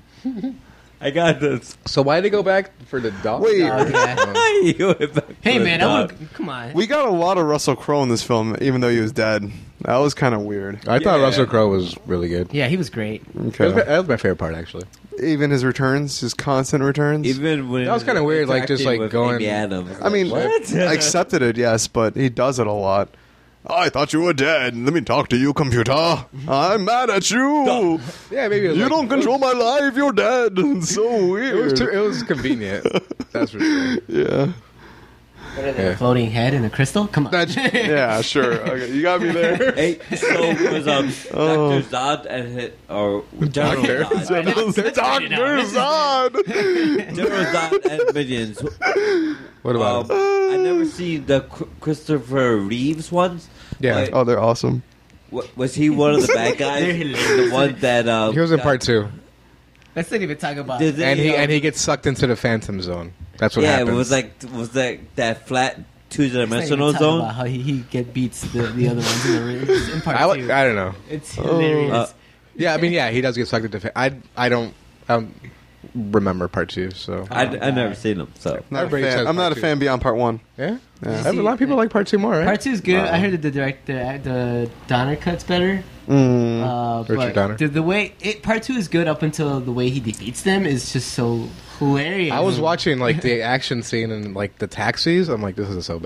I got this. So why did they go back for the dog? Wait. Oh, yeah. You went back Hey, for the man, dog. come on. We got a lot of Russell Crowe in this film, even though he was dead. That was kind of weird. I thought Yeah. Russell Crowe was really good. Yeah, he was great. Okay. That was my favorite part, actually. Even his returns, his constant returns. Even when That was kinda weird, like, just, like, with going- Amy Adams. I mean, What? I accepted it, yes, but he does it a lot. I thought you were dead. Let me talk to you, computer. I'm mad at you. Yeah, maybe it was You like- don't control my life. You're dead. It's so It was, weird. it was convenient. That's for sure. Yeah. Better than Yeah. a floating head in a crystal? Come on. That's- Yeah, sure. Okay, you got me there. Hey, so was Oh. Dr. Zod and Doctor. General Zod, Dr. Zod. General Zod and minions. What about him? I never seen the Christopher Reeves ones. Yeah. Like, Oh, they're awesome. was he one of the bad guys? They're hilarious. The one that He was in part 2. Let's not even talk about Did it. they, And he gets sucked into the Phantom Zone. That's what yeah, happens. it was like that flat Let's not even two-dimensional talk zone. about how he beats the other ones in the ring. In part I, two. I don't know. It's hilarious. Yeah, I mean, yeah, he does get sucked into. I don't remember part 2. So I never seen him, so Not a Everybody fan. says I'm not part a two. fan beyond part 1. yeah, Yeah. a lot of people like part 2 more, right? Part 2 is good. I heard that the Donner cut's better. Richard But Donner. The way part 2 is good up until the way he defeats them is just so hilarious. I was watching like the action scene and like the taxis. I'm like, this is so bad.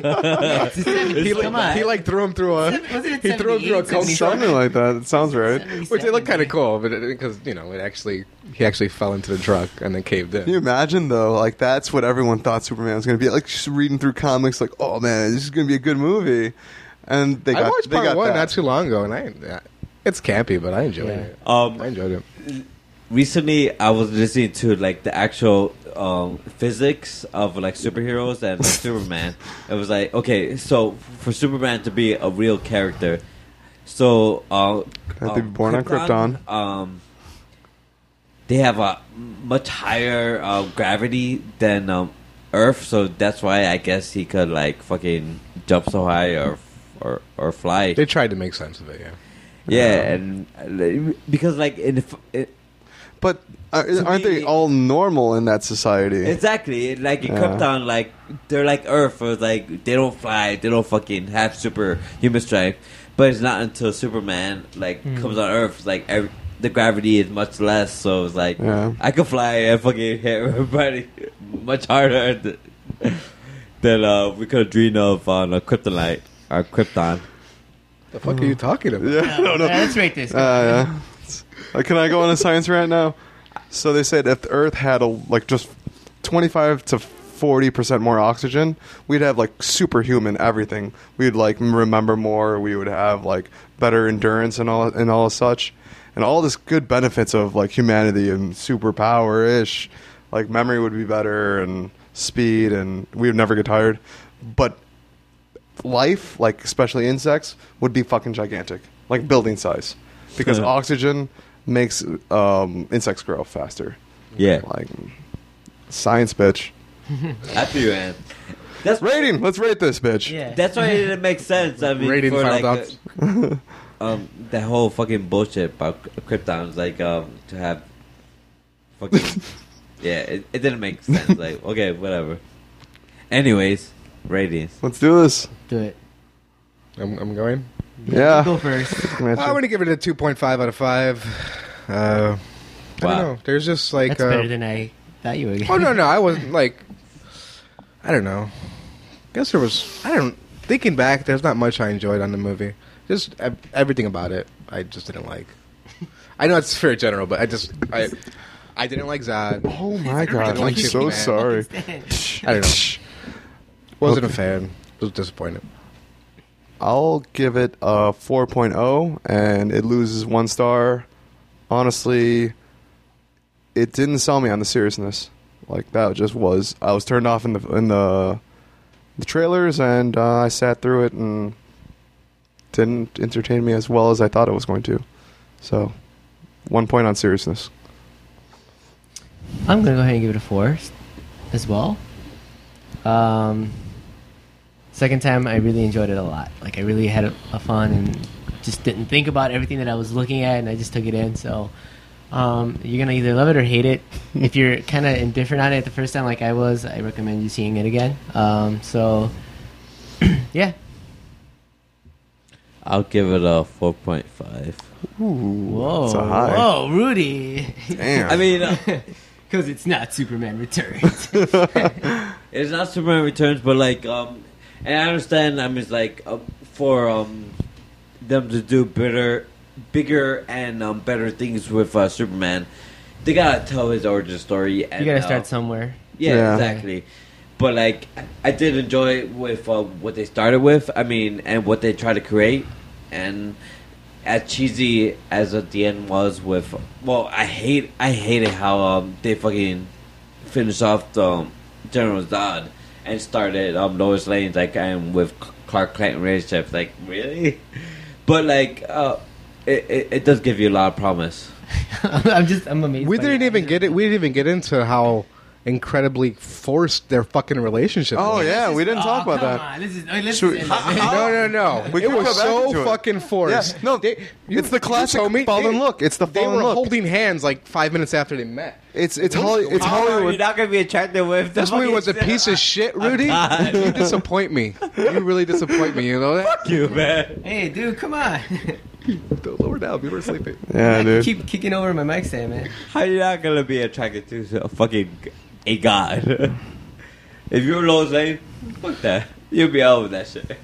Come on. he like threw him through a. Wasn't it He threw him through a 78, coke 77? truck, Something like that. It sounds right. 77, which it looked kind of maybe. cool, but because he actually fell into the truck and then caved in. Can you imagine though? Like that's what everyone thought Superman was going to be. Like just reading through comics, like, oh man, this is going to be a good movie. And they got. I watched they part got 1 that. not too long ago, and it's campy, but I enjoyed Yeah. it. I enjoyed it. recently I was listening to like the actual physics of like superheroes and like, Superman. It was like, okay, so for Superman to be a real character, so Have to be born on Krypton. they have a much higher gravity than Earth, so that's why I guess he could like fucking jump so high or fly. They tried to make sense of it, yeah. Yeah, and because like But aren't they all normal in that society? exactly like in Yeah. Krypton, like they're like Earth, or like they don't fly, they don't fucking have superhuman strength. But it's not until Superman like comes on Earth, like the gravity is much less, so it's like Yeah. I could fly and fucking hit everybody much harder than we could have dreamed of on a Kryptonite or Krypton. The fuck are you talking about? Yeah, I don't know. Let's rate this. Yeah. Can I go on a science rant now? So they said if the Earth had just 25 to 40% more oxygen, we'd have like superhuman everything. We'd like remember more. We would have like better endurance and all such, and all this good benefits of like humanity and superpower ish. Like memory would be better and speed, and we would never get tired. But life, like especially insects, would be fucking gigantic, like building size, because oxygen makes insects grow faster. Yeah, Like science, bitch. after you, man. That's Rating. Let's rate this bitch. Yeah. That's why it makes sense. I mean, Rating for Final like Thoughts. that whole fucking bullshit about Krypton, like to have fucking yeah, it didn't make sense. Like okay, whatever. Anyways, ratings. Let's do this. Do it. I'm going. Yeah. Go first. I'm going to give it a 2.5 out of 5. I don't know. There's just like... That's better than I thought you were going Oh, no. I wasn't like... I don't know. Guess there was... Thinking back, there's not much I enjoyed on the movie. Just everything about it, I just didn't like. I know it's very general, but I didn't like Zod. Oh my god. I'm like so Superman. sorry. I don't know. Wasn't a fan. Was disappointed. I'll give it a 4.0, and it loses 1 star. Honestly, it didn't sell me on the seriousness. Like that just was. I was turned off in the trailers, and I sat through it and didn't entertain me as well as I thought it was going to. So, 1 point on seriousness. I'm going to go ahead and give it a 4 as well. Second time, I really enjoyed it a lot. Like, I really had a fun and just didn't think about everything that I was looking at, and I just took it in. So, you're going to either love it or hate it. If you're kind of indifferent on it the first time like I was, I recommend you seeing it again. So, yeah. I'll give it a 4.5. Whoa. That's a high. Whoa, Rudy. Damn. I mean, Because it's not Superman Returns. it's not Superman Returns, but like, and I understand. I mean, it's like for them to do bigger and better things with Superman, they gotta tell his origin story. And, You got to start somewhere. Yeah. Exactly. But like, I did enjoy with what they started with. I mean, and what they tried to create, and as cheesy as at the end was with. Well, I hated how they fucking finished off the General Zod and started Lois Lane's like and with Clark Kent relationship. Like really, but like it does give you a lot of promise. I'm amazed. We by didn't that. even get it. We didn't even get into how incredibly forced their fucking relationship Oh was. yeah, we didn't talk about come that. on. Let's Should we- end it. No. We It can was go back so into it. fucking forced. Yeah, no, it's the classic fall and look. It's the They fall and were look. holding hands like 5 minutes after they met. It's How Hollywood. You're not gonna be attracted with This movie was a piece of shit, Rudy. You disappoint me. You really disappoint me. You know that? you, man. Hey, dude, come on. Lower down. People are sleeping. Yeah, dude. Keep kicking over my mic stand, man. How you not gonna be attracted to a fucking a god? If you're Lois Lane, fuck that. You'll be out with that shit.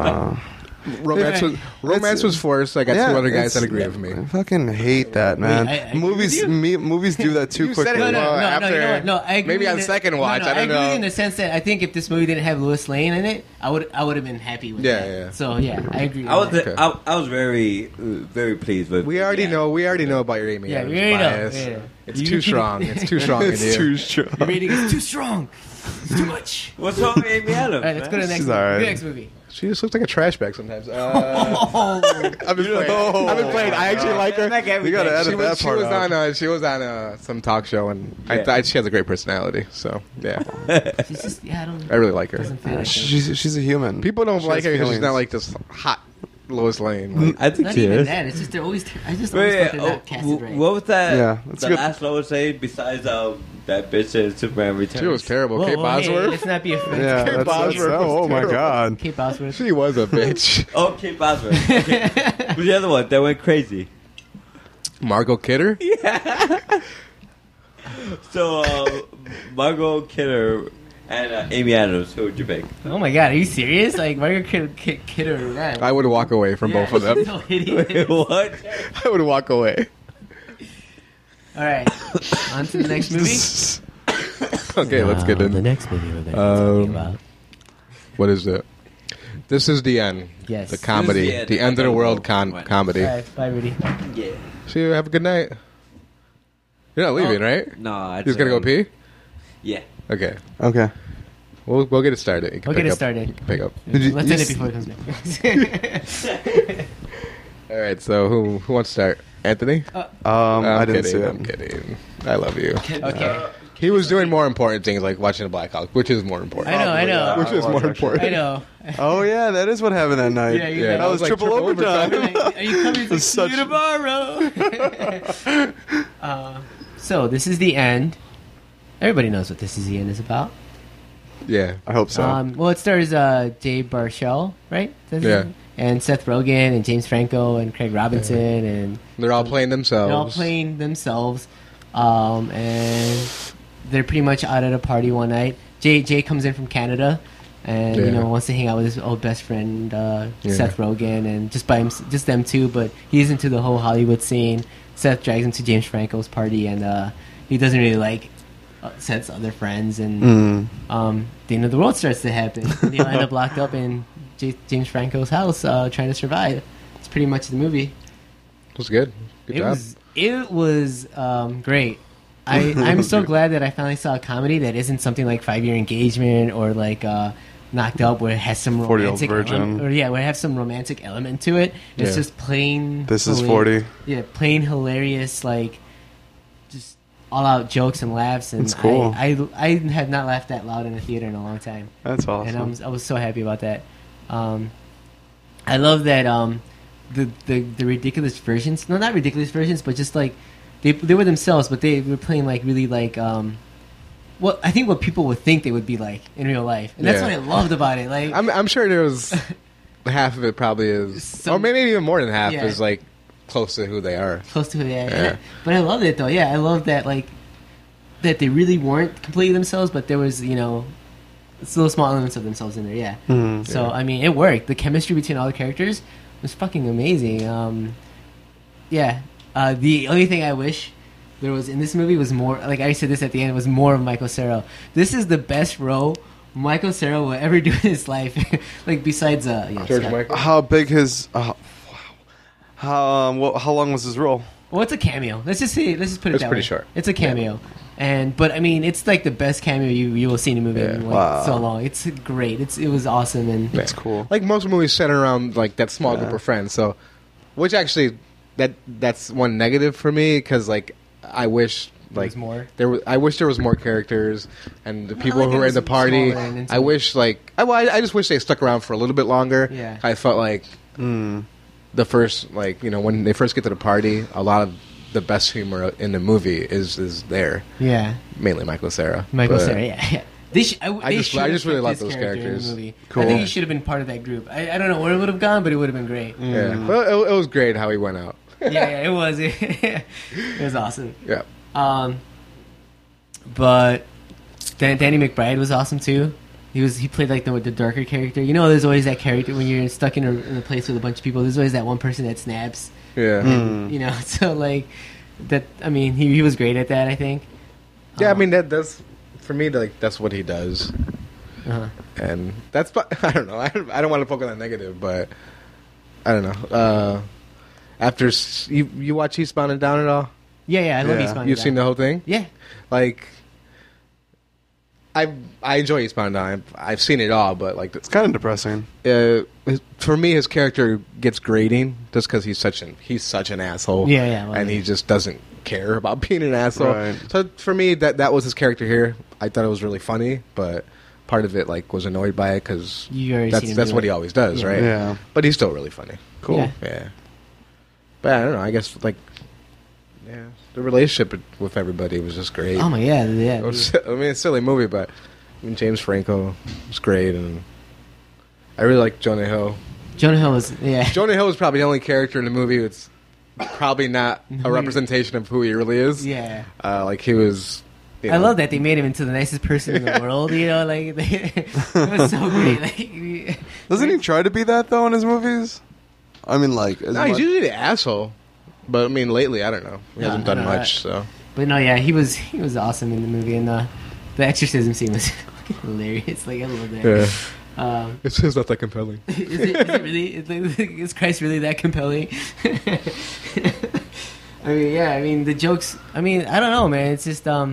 Romance was forced. I got two other guys that agree with me. I fucking hate that, man. I agree movies, with you. movies do that too You said quickly. it. No, after- you know what? No, I agree maybe with on it. second watch, I don't agree with you know. in the sense that I think if this movie didn't have Lois Lane in it, I would have been happy with Yeah, it. yeah. So yeah, I agree. I was with that. Okay. I was very pleased with. We already yeah. know. We already know about your Amy Yeah, Adams we already know. bias. Yeah. It's You too can- strong. It's too strong in It's you. too strong. The rating is too strong. It's too much. What's wrong with Amy Adams? All right, let's go to the next She's movie. all right. The next movie. She just looks like a trash bag sometimes. Oh, I've been playing. I've been playing. I actually like her. You gotta edit She that was, part out. she was on some talk show, and I Yeah. thought she has a great personality. So yeah, she's just I don't. I really like her. Doesn't feel like her. She's a human. People don't She like has her because she's feelings. not like this hot Lois Lane. Like, I think Not she even is. that. It's just they're always. I just always Wait, thought they're not casted right. what was that? Yeah, that's the good. last Lois saying besides that bitch in Superman Returns. she was terrible. Kate Hey, Bosworth. let's not be offended. Yeah, Kate that's Bosworth oh my terrible. god. Kate Bosworth. She was a bitch. Oh, Kate Bosworth. Okay. Who's the other one that went crazy? Margot Kidder. So, Margot Kidder and Amy Adams. Who would you pick? Oh my god, are you serious? Like Margaret Kidder, man. I would walk away from both of them. She's so hideous. What? I would walk away. All right, on to the next movie. Okay, let's get in. The next movie we're going to be Um, talking about. What is it? This is the end. Yes. The comedy. This is The end of the world Right. comedy. All right, bye, Rudy. Yeah. See you. Have a good night. You're not leaving, right? No, I You're just gonna go pee? Yeah. Okay. Okay. We'll get it started. You can We'll get pick it up. started. You can pick up. Did you- Let's you end it s- before it comes back. All right. So who wants to start? Anthony? I I'm didn't kidding. see I'm it. kidding. I love you. Okay. He was doing more important things like watching the Black Hawk, which is more important. I know. Which is more important. I know. Oh yeah, that is what happened that night. Yeah, you Yeah, know. that was like triple overtime. Are you coming to see Such- you tomorrow? So this is the end. Everybody knows what this is the end is about. Yeah. I hope so. Well, it stars Dave Barshell, right? That's Yeah. it? And Seth Rogen and James Franco and Craig Robinson and They're all playing themselves. they're all playing themselves. And they're pretty much out at a party one night. Jay comes in from Canada, and Yeah. wants to hang out with his old best friend Seth Rogen, and just them two. But he's into the whole Hollywood scene. Seth drags him to James Franco's party, and he doesn't really like Seth's other friends, and the end of the world starts to happen. And they'll end up locked up in James Franco's house, trying to survive. It's pretty much the movie. It was good. Good job. It was great. I'm so glad that I finally saw a comedy that isn't something like 5 Year Engagement or like Knocked Up, where it has some 40-Year-Old romantic Virgin. where it has some romantic element to it. It's Yeah. just plain. This is 40. Yeah, plain hilarious, like just all out jokes and laughs. And That's cool. I have not laughed that loud in a theater in a long time. That's awesome. And I was so happy about that. I love that the ridiculous versions. No, not ridiculous versions, but just like they were themselves, but they were playing like really like I think what people would think they would be like in real life, and that's Yeah. what I loved about it. Like I'm sure there was half of it probably is, or maybe even more than half Yeah. is like close to who they are. close to it, yeah. Yeah. But I loved it though. Yeah, I love that like that they really weren't completely themselves, but there was little small elements of themselves in there. Yeah. Mhm. So I mean, it worked. The chemistry between all the characters was fucking amazing. The only thing I wish there was in this movie was more. Like I said, this at the end was more of Michael Cera. This is the best role Michael Cera will ever do in his life. Like besides, George Scott. Michael. How big his? How long was his role? Well, it's a cameo. Let's just put it It's that way. pretty short. It's a cameo, but I mean, it's like the best cameo you will see in a movie in like Wow. so long. It's great. It was awesome, and That's cool. Like most movies center around like that small group Yeah. of friends. So, which actually that's one negative for me because like I wish like was more. I wish there was more characters and the people like who it were in was the party. smaller and intimate. I wish like I just wish they stuck around for a little bit longer. Yeah. I felt like the first like when they first get to the party, a lot of the best humor in the movie is there. yeah, Mainly Michael Cera. Michael But- Cera. Yeah. They I just really kept love his those character in the characters. movie. Cool. I think he should have been part of that group. I don't know where it would have gone, but it would have been great. Yeah, well, it was great how he went out. Yeah, it was. It was awesome. Yeah. But Danny McBride was awesome too. He played like the darker character. There's always that character when you're stuck in a place with a bunch of people. There's always that one person that snaps. Yeah. So like that. I mean, he was great at that. I think. Yeah, I mean that's for me. Like that's what he does, Uh-huh. and that's. I don't know. I don't want to poke on that negative, but I don't know. After you watch Eastbound and Down at all? Yeah, I love Yeah. Eastbound. You've seen the whole thing? Yeah. Like, I enjoy Eastbound and Down. I've seen it all, but like It's kind of depressing. for me, his character gets grating just because he's such an asshole. Yeah, well, and yeah. he just doesn't care about being an asshole. Right. So for me, that was his character here. I thought it was really funny, but part of it like was annoyed by it because You already seen him that's do what it. he always does, Yeah. right? Yeah. But he's still really funny. Cool. Yeah. Yeah. But I don't know. I guess like the relationship with everybody was just great. Oh my yeah. It was, I mean, it's a silly movie, but I mean, James Franco was great, and I really like Jonah Hill. Jonah Hill was Jonah Hill is probably the only character in the movie that's probably not a representation of who he really is. yeah. Like he was. I love that they made him into the nicest person in the world. You know, like it was so great. Like, Doesn't he try to be that though in his movies? I mean, like, as No, he's much- usually the asshole. But I mean, lately I don't know. He No, hasn't I done know much. So but no, yeah, he was awesome in the movie, and the exorcism scene was fucking hilarious. Like I love that. yeah, it's not that compelling. Is it really? Is Christ really that compelling? I mean, yeah. I mean, the jokes. I mean, I don't know, man. It's just and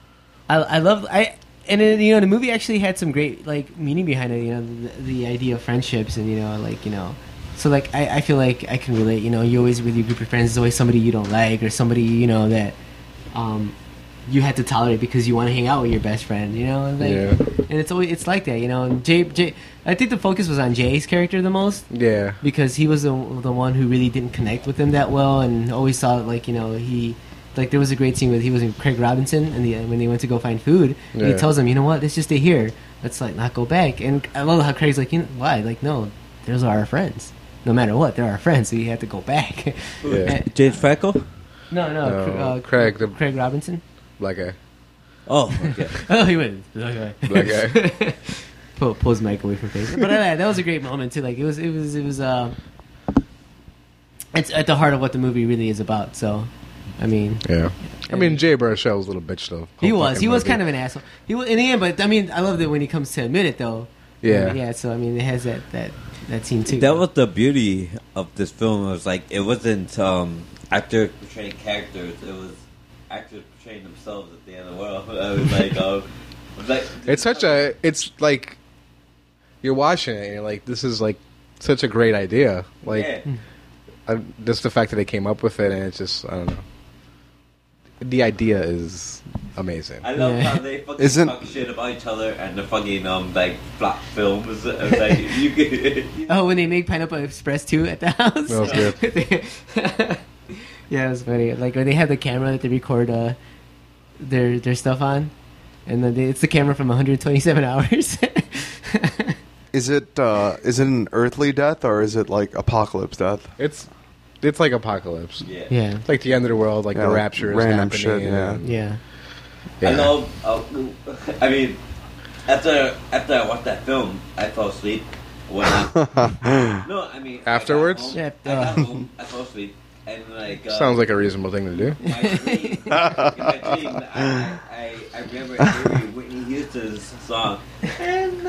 then, you know, the movie actually had some great like meaning behind it. You know, the idea of friendships, and you know, like you know. So like I feel like I can relate. You know, you always with your group of friends, there's always somebody you don't like or somebody you know that you had to tolerate because you want to hang out with your best friend. You know, like, Yeah. and it's like that. You know, and Jay, I think the focus was on Jay's character the most Yeah, because he was the one who really didn't connect with him that well, and always thought like you know he. Like there was a great scene with he was in Craig Robinson and when they went to go find food and he Yeah. tells them, you know what, let's just stay here, let's like not go back. And I love how Craig's like, you know, why, like no, those are our friends, no matter what, they're our friends, so you have to go back. yeah. James Franco? no No, Craig, the- Craig Robinson. Black guy. Oh, okay. Oh, he went okay. Black guy. Pull his mic away from face. But that was a great moment too. Like it was it's at the heart of what the movie really is about. So I mean, Yeah. I mean, Jay Baruchel was a little bitch though. he was kind of an asshole. He was in the end, but I mean, I love it when he comes to admit it though. Yeah. Yeah. So I mean, it has that scene too. That was the beauty of this film. It was like it wasn't actors portraying characters. It was actors portraying themselves at the end of the world. It was like It's like you're watching it and you're like, this is like such a great idea. Like, yeah. just the fact that they came up with it, and it's just, I don't know. The idea is amazing. I love Yeah. how they fucking Isn't- talk shit about each other and the fucking like flop films. It was like you could. Oh, when they make Pineapple Express 2 at the house. That was good. Yeah, it was funny. Like when they have the camera that they record their stuff on, and then it's the camera from 127 hours. Is it an earthly death or is it like apocalypse death? It's like apocalypse. Yeah. Yeah, It's like the end of the world, like Yeah, the rapture is random happening. shit, yeah. and- yeah. yeah. I love. I mean, after I watched that film, I fell asleep. When no, I mean Afterwards? Yeah, I got home, I fell asleep, and like Sounds like a reasonable thing to do. my dream, in my dream, I remember hearing Whitney Houston's song, and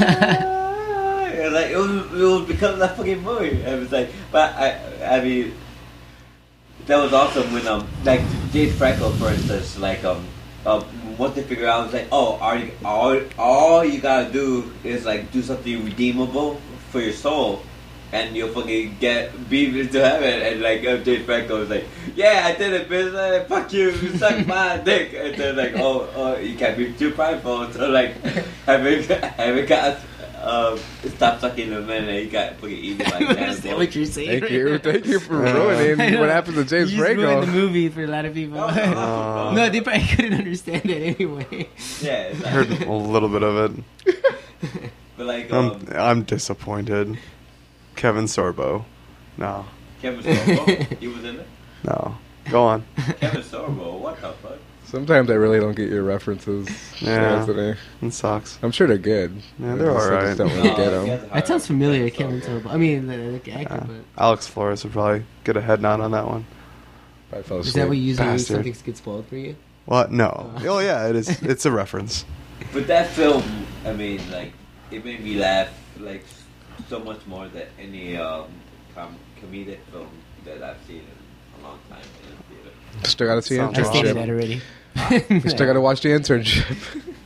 like it was because of that fucking movie. I was like, but I mean, that was awesome when like James Franco, for instance, like once they figure out, it's like, oh, all you gotta do is like do something redeemable for your soul. And you'll fucking get beamed into heaven, and like James Franco was like, "Yeah, I did it, bitch. Fuck you, suck my dick." And then like, oh, you can't be too prideful. So like, having got stop sucking the men, and he got fucking eaten by I don't understand what you're saying. Thank you for I ruining know. what happened to James You just ruined the Franco. movie for a lot of people. No, they probably couldn't understand it anyway. Yeah, it's I heard like, a little bit of it. but like I'm disappointed. Kevin Sorbo. No. Kevin Sorbo, he was in it. No. Go on. Kevin Sorbo, what the fuck? Sometimes I really don't get your references, Yeah. Anthony. It sucks. I'm sure they're good. Yeah, they're I just alright. don't really No, get he them. has a That sounds familiar, Kevin Kevin Sorbo. Sorbo. I mean, the actor, Yeah. but Alex Flores would probably get a head nod on that one. I fell is asleep. that what you usually do? Bastard. Something gets spoiled for you? What? No. Oh yeah, it is. It's a reference. But that film, I mean, like, it made me laugh, like, so much more than any comedic film that I've seen in a long time in the theater. Still gotta see Sounds I Internship. stated that already. You still gotta watch the internship.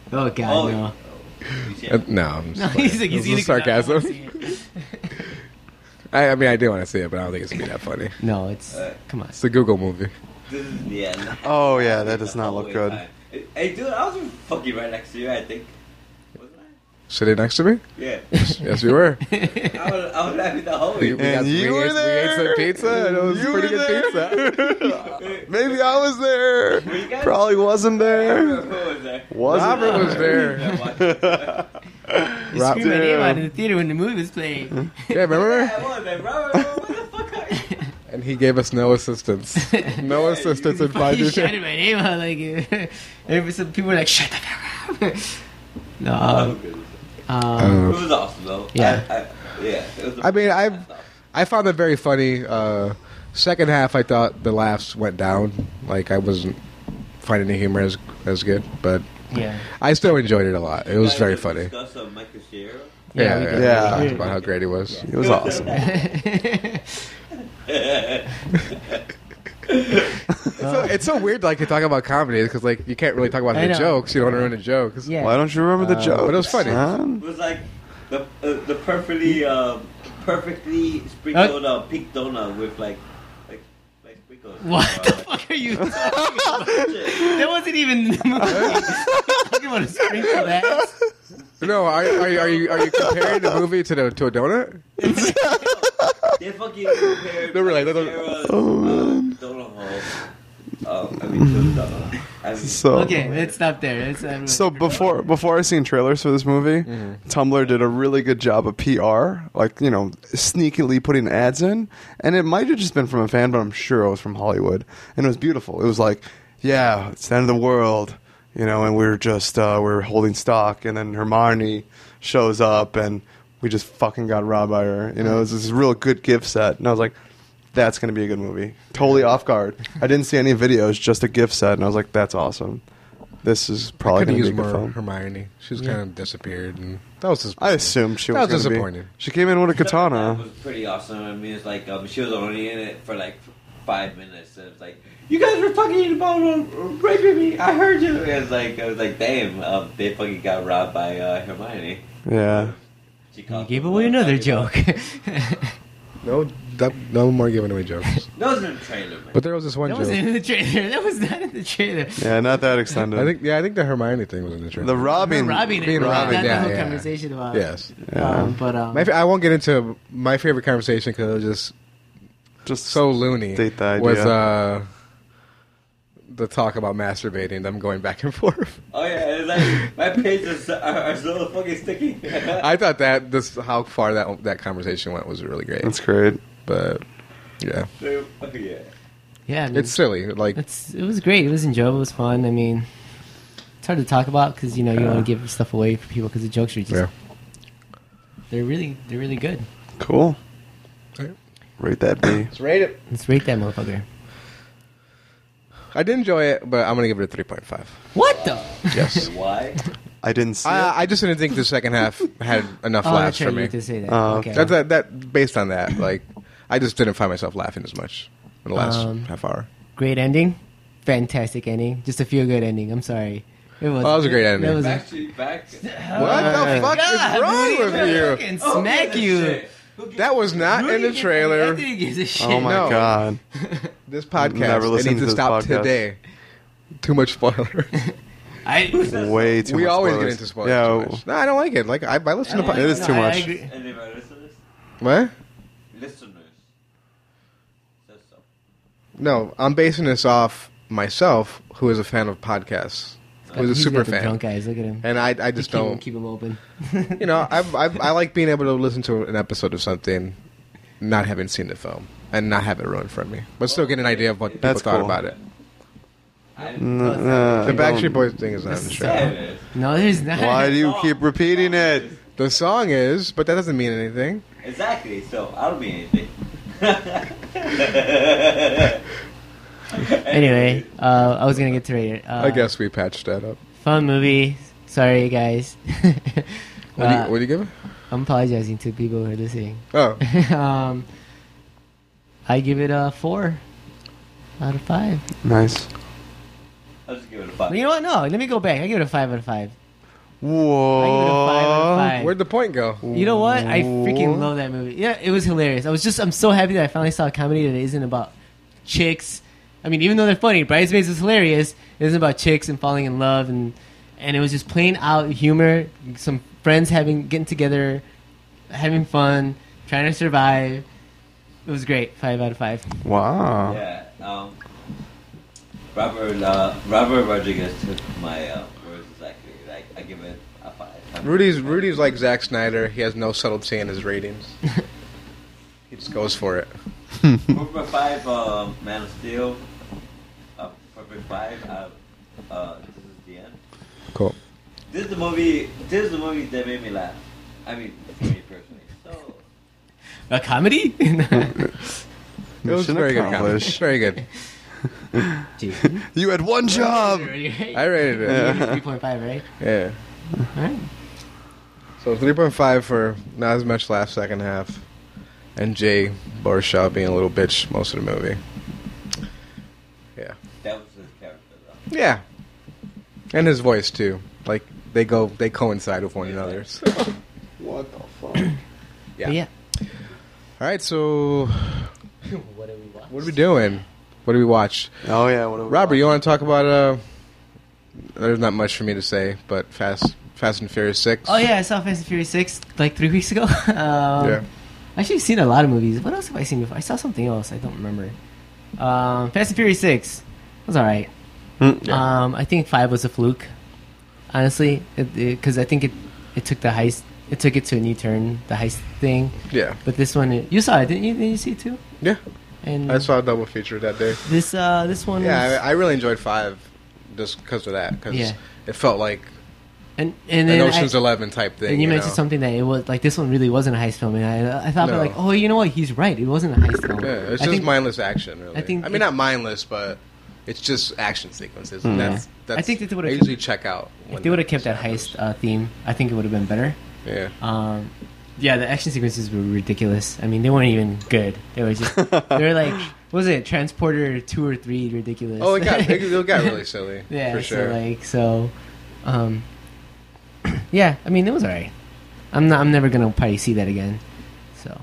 Oh God, no. You see it? No, I'm just No, playing. he's like, This he's is gonna go, "I sarcasm. wanna see it." I mean, I do want to see it, but I don't think it's gonna be that funny. No, it's come on. It's a Google movie. This is the end. Oh, yeah, that does not look good. Hey, dude, I was fucking right next to you, I think. Wasn't I? Sitting next to me? Yeah. Yes, you were. I was having the whole We, week. And you were we ate there. some pizza, and it was You pretty were good there. pizza. Maybe I was there. Were you guys? Probably wasn't there. Who was there? Wasn't Robert was there. You Rob- screamed my name out in Damn. the theater when the movie was playing. Yeah, remember? Yeah, I was there. Robert, what the fuck are you? And he gave us no assistance. No assistance in He finding shouted him. my name out like. And some people were like, "Shut the fuck up." No. It was awesome though. Yeah. Yeah. It was I mean, I found it very funny. Second half, I thought the laughs went down. Like, I wasn't finding the humor as good, but Yeah. I still enjoyed it a lot. It was very funny. Discuss Michael Cera. Yeah, we did. Yeah. We talked about how great he was. It was awesome. It's so weird, like, to talk about comedy because, like, you can't really talk about I the know. jokes. You don't want to ruin the jokes. Yeah. Why don't you remember the joke? but it was funny. Son? It was like the perfectly sprinkled pink donut with like sprinkles. What the fuck are you talking about? That wasn't even the movie. You're talking about a sprinkle ass. No, are you comparing the movie to a donut? They fucking compared They were like, Cera's, donut hole. To the donut. I mean, So, Okay, let's stop there. Let's, so before I seen trailers for this movie, Tumblr did a really good job of PR, like, you know, sneakily putting ads in, and it might have just been from a fan, but I'm sure it was from Hollywood, and it was beautiful. It was like, yeah, it's the end of the world, you know, and we're just we're holding stock, and then Hermione shows up, and we just fucking got robbed by her. You know, it was this real good gift set, and I was like, that's going to be a good movie. Totally off guard. I didn't see any videos, just a gift set, and I was like, that's awesome. This is I probably could going to use be a good more film. Hermione. She's kind of disappeared, and that was I assumed she That was was going to disappointing. be. She came in with a That katana. was pretty awesome. I mean, it's like she was only in it for like 5 minutes. And it's like, you guys were talking about raping me. I heard you. And it's like, I was like, damn, they fucking got robbed by Hermione. Yeah. She you called gave them away another motherfucking- joke. no more giving away jokes. That was in the trailer, man. But there was this one That joke. wasn't in the trailer. That was not in the trailer. Yeah, not that extended. I think the Hermione thing was in the trailer. the robbing. Robbing it. Being Not robbed, the yeah, whole yeah. conversation about Yes. Yeah. I won't get into my favorite conversation because it was just Just so loony. State the idea. Was the talk about masturbating, them going back and forth. Oh yeah, it's like my pages are so fucking sticky. I thought that how far that conversation went was really great. That's great. But yeah, Yeah. Yeah, I mean, it's silly. Like it was great. It was enjoyable. It was fun. I mean, it's hard to talk about because you know you don't want to give stuff away for people because the jokes are just yeah. they're really good. Cool. Okay. Rate that B. Let's rate it. Let's rate that motherfucker. I did enjoy it, but I'm gonna give it a 3.5. What the? Yes. Why? I didn't see I just didn't think the second half had enough Oh, laughs that's right. for You me. had to say that. Oh, okay. That based on that, like I just didn't find myself laughing as much in the last half hour. Great ending. Fantastic ending. Just a feel good ending. I'm sorry. It was. that was a great ending. That was Back to back. What the fuck God, is wrong dude, with I'm you? fucking smack you. That was not in the trailer. Anthony gives a shit. Oh my No. god. This podcast Never it listened needs to to this stop podcast. today. Too much spoiler. Way too much. We always spoilers. get into spoilers. Yeah. too much. No, I don't like it. Like I listen to. It is too much. agree. Anybody listeners? What? Listeners. Says so. No, I'm basing this off myself, who is a fan of podcasts. Who's a He's super got the fan. drunk eyes. Look at him. And I just don't. keep him open. You know, I like being able to listen to an episode of something, not having seen the film, and not have it ruined for me, but still get an idea of what people That's thought cool. about it. No, The Backstreet don't. Boys thing is not in the Yeah, show. it is. No, there's not. Why do you keep repeating it? The song is, but that doesn't mean anything. Exactly. So I don't mean anything. Anyway, I was gonna get to rate it. I guess we patched that up. Fun movie. Sorry, guys. What do you give it? I'm apologizing to people who are listening. Oh, I give it a 4 out of 5. Nice. I'll just give it a 5. You know what? No, let me go back. I give it a 5 out of 5. Whoa. 5. Where'd the point go? You know what? I freaking love that movie. Yeah, it was hilarious. I'm so happy that I finally saw a comedy that isn't about chicks. I mean, even though they're funny, Bridesmaids is hilarious. It isn't about chicks and falling in love, and it was just plain out humor. Some friends getting together, having fun, trying to survive. It was great. 5 out of 5. Wow. Yeah. Robert Rodriguez took my words exactly. Like I give it a 5. Rudy's like Zack Snyder. He has no subtlety in his ratings. He just goes for it. Number 5, Man of Steel. Number 5. This is the end. Cool. This is the movie that made me laugh. I mean, for me personally. So. A comedy? It was Mission very good. accomplished. Very good. Jason? You had one job. I rated it. Yeah. 3.5, right? Yeah. All right. So 3.5 for not as much laugh second half, and Jay Baruchel being a little bitch most of the movie. Yeah. That was his character, though. Yeah. And his voice too. Like they coincide with one another. So. What the fuck? Yeah. But yeah. All right. So What did we watch? what are we doing? What do we watch? Oh yeah. What Robert, you want to talk about? There's not much for me to say, but Fast and Furious 6. Oh yeah, I saw Fast and Furious 6 like 3 weeks ago. Yeah. I've actually seen a lot of movies. What else have I seen before? I saw something else. I don't remember. Fast and Furious 6 was alright. Yeah. I think 5 was a fluke. Honestly, because I think it took the heist. It took it to a new turn, the heist thing. Yeah. But this one, you saw it, didn't you? Didn't you see it too? Yeah. And I saw a double feature that day. this one. Yeah, was, I really enjoyed 5 just because of that. Because Yeah. it felt like and an then Ocean's 11 type thing. And you mentioned know? something that it was like this one really wasn't a heist film, and I thought No. like, oh, you know what? He's right. It wasn't a heist film. Yeah, it's I just think- mindless action, really. I mean, not mindless, but it's just action sequences. And Yeah. that's I think that they would've I usually check out. If they would have kept that heist theme, I think it would have been better. Yeah. Yeah, the action sequences were ridiculous. I mean, they weren't even good. They were just, they were like, what was it, Transporter 2 or 3 ridiculous. Oh, it got really silly. Yeah, for sure. Yeah, I mean, it was alright. I'm never gonna probably see that again. So,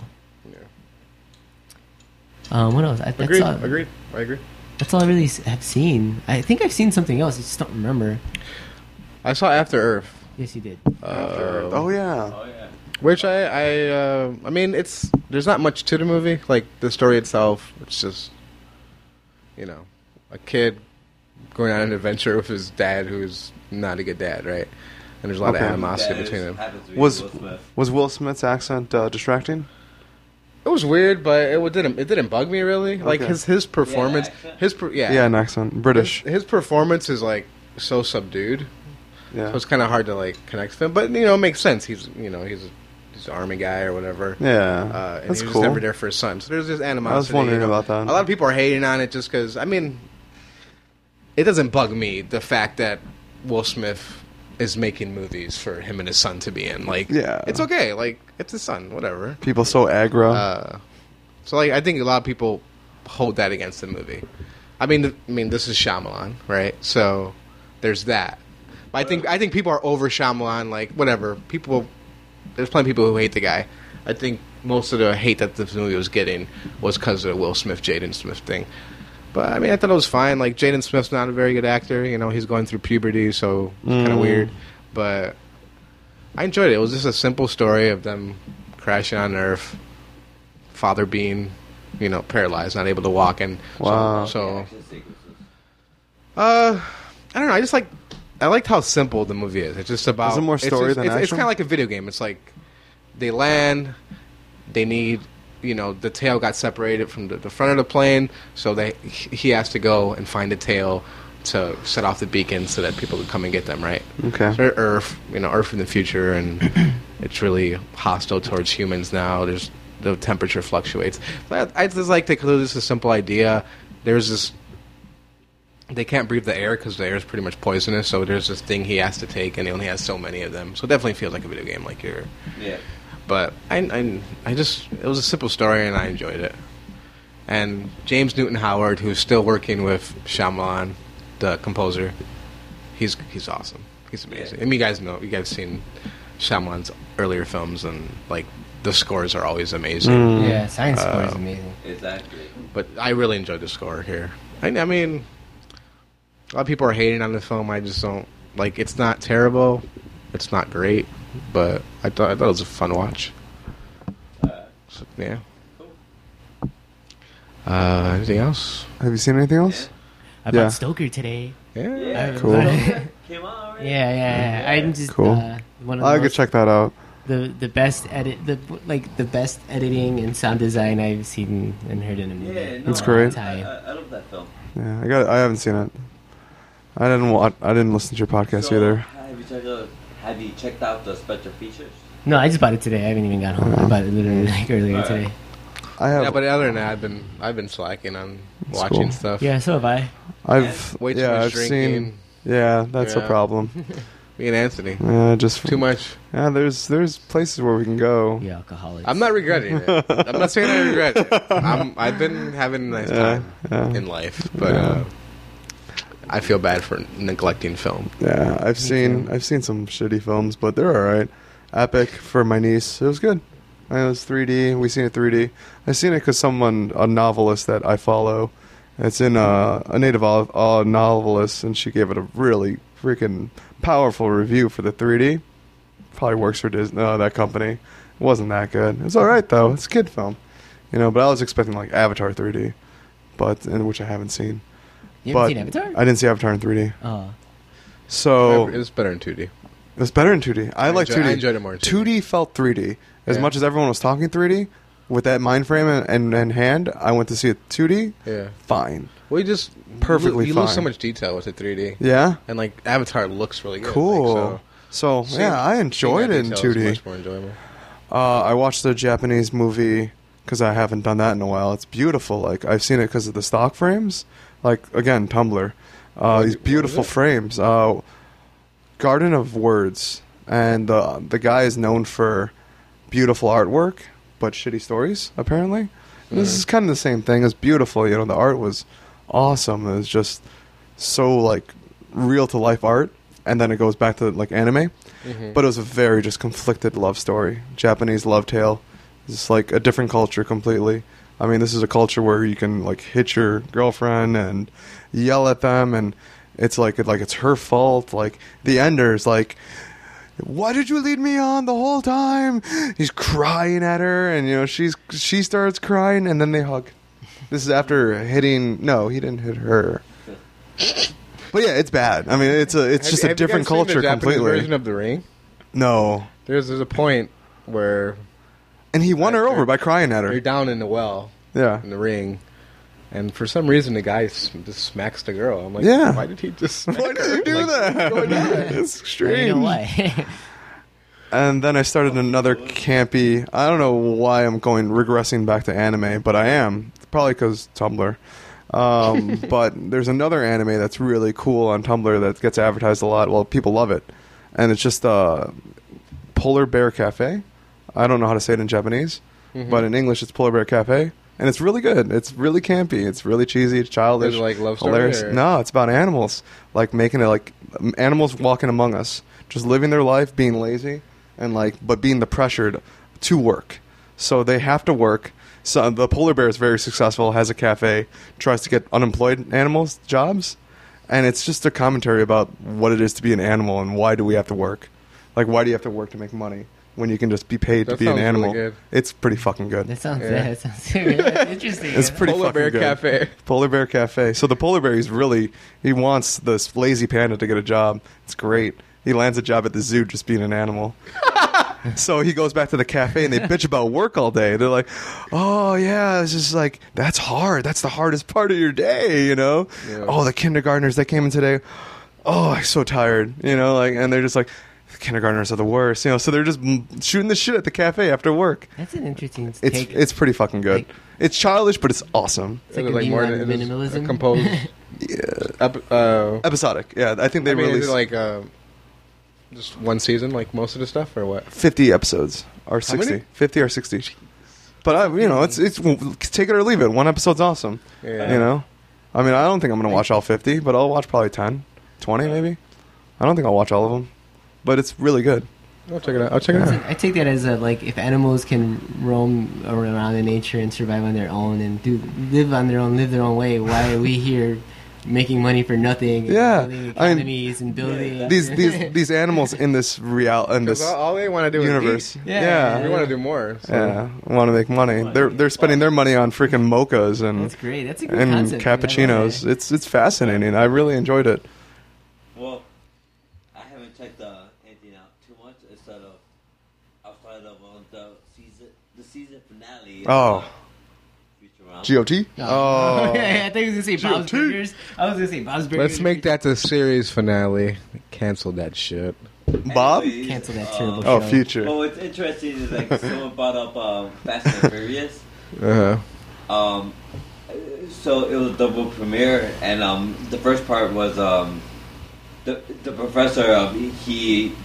what else? Agreed. I agree. That's all I really have seen. I think I've seen something else. I just don't remember. I saw After Earth. Yes, you did. Oh yeah. Oh yeah. Which I mean, there's not much to the movie. Like the story itself, it's just, a kid going on an adventure with his dad, who's not a good dad, right? And there's a lot of Okay. animosity That between them. happens to be Was Will Smith. was Will Smith's accent distracting? It was weird, but it didn't bug me really. Like Okay. his performance, Yeah, Yeah, an accent. British. his performance is like so subdued. Yeah. So it's kind of hard to like connect with him, but it makes sense. He's an army guy or whatever. Yeah. And That's he was cool. never there for his son. So there's this animosity. I was wondering about that. A lot of people are hating on it just because. I mean, it doesn't bug me the fact that Will Smith is making movies for him and his son to be in. Like, Yeah. it's okay. Like, it's his son. Whatever. People so aggro. So like, I think a lot of people hold that against the movie. I mean, this is Shyamalan, right? So there's that. But I think people are over Shyamalan. Like, whatever. There's plenty of people who hate the guy. I think most of the hate that this movie was getting was because of the Will Smith, Jaden Smith thing. But I mean, I thought it was fine. Like, Jaden Smith's not a very good actor. He's going through puberty, so it's kind of weird. But I enjoyed it. It was just a simple story of them crashing on Earth, father being, paralyzed, not able to walk, and Wow. So, Action sequences. I don't know. I liked how simple the movie is. It's just about. Is it more story than It's action? kind of like a video game. It's like they land, they need. The tail got separated from the front of the plane, so he has to go and find the tail to set off the beacon so that people can come and get them, right? Okay. So Earth, Earth in the future, and it's really hostile towards humans now. The temperature fluctuates. But I just like to include this a simple idea. There's this. They can't breathe the air because the air is pretty much poisonous. So there's this thing he has to take, and he only has so many of them. So it definitely feels like a video game, like you're. Yeah. But I just it was a simple story and I enjoyed it. And James Newton Howard, who's still working with Shyamalan, the composer, he's awesome. He's amazing. I mean, you guys seen Shyamalan's earlier films, and like the scores are always amazing. Yeah, science score is amazing. Exactly. But I really enjoyed the score here. I mean, a lot of people are hating on the film. I just don't like. It's not terrible. It's not great, but I thought it was a fun watch. So, yeah. Anything else? Have you seen anything else? I bought Yeah. Stoker today. Yeah. Cool. Came out already? Yeah. I'm just Cool. one of I the could most, check that out. the best the best editing and sound design I've seen and heard in a movie. Yeah, no, That's great. I love that film. Yeah, I haven't seen it. I didn't listen to your podcast So, either. have you checked out the special features? No, I just bought it today. I haven't even got home. I bought it literally like earlier Alright. today. I have. Yeah, but other than that, I've been slacking on That's watching cool. stuff. Yeah, so have I. I've Way too yeah, much I've drinking. seen. Yeah, that's a Yeah. problem. Me and Anthony. Yeah, just Too much. Yeah, there's places where we can go. Yeah, alcoholics. I'm not regretting it. I'm not saying I regret it. I've been having a nice time in life, but I feel bad for neglecting film. Yeah, I've seen some shitty films, but they're all right. Epic for my niece. It was good. It was 3D. We seen it 3D. I seen it because a novelist that I follow, it's in a native novelist, and she gave it a really freaking powerful review for the 3D. Probably works for Disney, that company. It wasn't that good. It's all right though. It's a kid film, But I was expecting like Avatar 3D, which I haven't seen. You But haven't seen Avatar? I didn't see Avatar in 3D. Oh. So It was better in 2D. it was better in 2D. I like 2D. I enjoyed it more in 2D felt 3D. As Yeah. much as everyone was talking 3D, with that mind frame and hand, I went to see it 2D. Yeah. Fine. Well, you just Perfectly you lose so fine. much detail with the 3D. Yeah? And like Avatar looks really good. Cool. Like, So, seeing- yeah, I seeing enjoyed that it in detail is 2D. Much more enjoyable. I watched the Japanese movie because I haven't done that in a while. It's beautiful. Like, I've seen it because of the stock frames. Like, again, Tumblr. These beautiful was it? frames. Garden of Words. And the guy is known for beautiful artwork, but shitty stories, apparently. This is kind of the same thing. It's beautiful. The art was awesome. It was just so, like, real-to-life art. And then it goes back to, like, anime. But it was a very just conflicted love story. Japanese love tale. It's like a different culture completely. I mean, this is a culture where you can like hit your girlfriend and yell at them, and it's like it's her fault. Like the ender's like, "Why did you lead me on the whole time?" He's crying at her, and she starts crying, and then they hug. This is after hitting. No, he didn't hit her. But yeah, it's bad. I mean, it's just a different culture the Japanese completely. version of The Ring? No, There's a point where and he won her over by crying at you're her. down in the well Yeah. in the ring, and for some reason the guy just smacks the girl. I'm like, Yeah. why did he just? Smack Why did her? you do Like, that? what's going on? It's I strange. don't know why. And then I started another campy. I don't know why I'm regressing back to anime, but I am. Probably because Tumblr. But there's another anime that's really cool on Tumblr that gets advertised a lot. Well, people love it. And it's just Polar Bear Cafe. I don't know how to say it in Japanese, but in English it's Polar Bear Cafe. And it's really good. It's really campy. It's really cheesy. It's childish. Is it like love story, hilarious. or- No, it's about animals. Like making it like animals walking among us, just living their life, being lazy, and but being the pressured to work. So they have to work. So the polar bear is very successful, has a cafe, tries to get unemployed animals jobs, and it's just a commentary about what it is to be an animal and why do we have to work. Like, why do you have to work to make money when you can just be paid to That be an sounds really animal? good. It's pretty fucking good. That sounds Yeah. that sounds that's interesting. It's yeah. pretty Polar fucking Bear good. Cafe. Polar Bear Cafe. So the polar bear he wants this lazy panda to get a job. It's great. He lands a job at the zoo just being an animal. So he goes back to the cafe and they bitch about work all day. They're like, "Oh yeah, it's just like that's hard. That's the hardest part of your day, Yeah. Oh, the kindergartners that came in today. Oh, I'm so tired, and they're just like, the kindergartners are the worst, So they're just shooting the shit at the cafe after work. That's an interesting It's take. it's pretty fucking good. Like- It's childish, but it's awesome. It's like Is a it more than- it is minimalism. composed. Episodic, yeah. I think they I mean, released is it like just one season, like most of the stuff, or what? 50 episodes or 60. many? 50 or 60. But it's take it or leave it. One episode's awesome. Yeah. I mean, I don't think I'm going to watch all 50, but I'll watch probably 10, 20 maybe. I don't think I'll watch all of them, but it's really good. I'll check it out. I'll check it out. I take that as like if animals can roam around in nature and survive on their own and live on their own, live their own way, why are we here making money for nothing? And Yeah, building I mean, economies and building These animals in this Because all they want to do universe. is eat. Yeah. We want to do more. So. Yeah, want to make money. They're spending their money on freaking mochas and That's great. That's a good and concept. I love cappuccinos. that. It's fascinating. I really enjoyed it. Well, I haven't checked anything out too much outside of the season finale. Oh. Futurama. GOT? Oh. I think I was gonna say Bob's GOT. Burgers. I was gonna say Bob's Burgers. Let's make that the series finale. Cancel that shit. Bob? Anyways, Cancel that terrible Oh, show. Future. Well, what's interesting is like someone brought up Fast and Furious. Uh-huh. So it was double premiere, and the first part was the professor he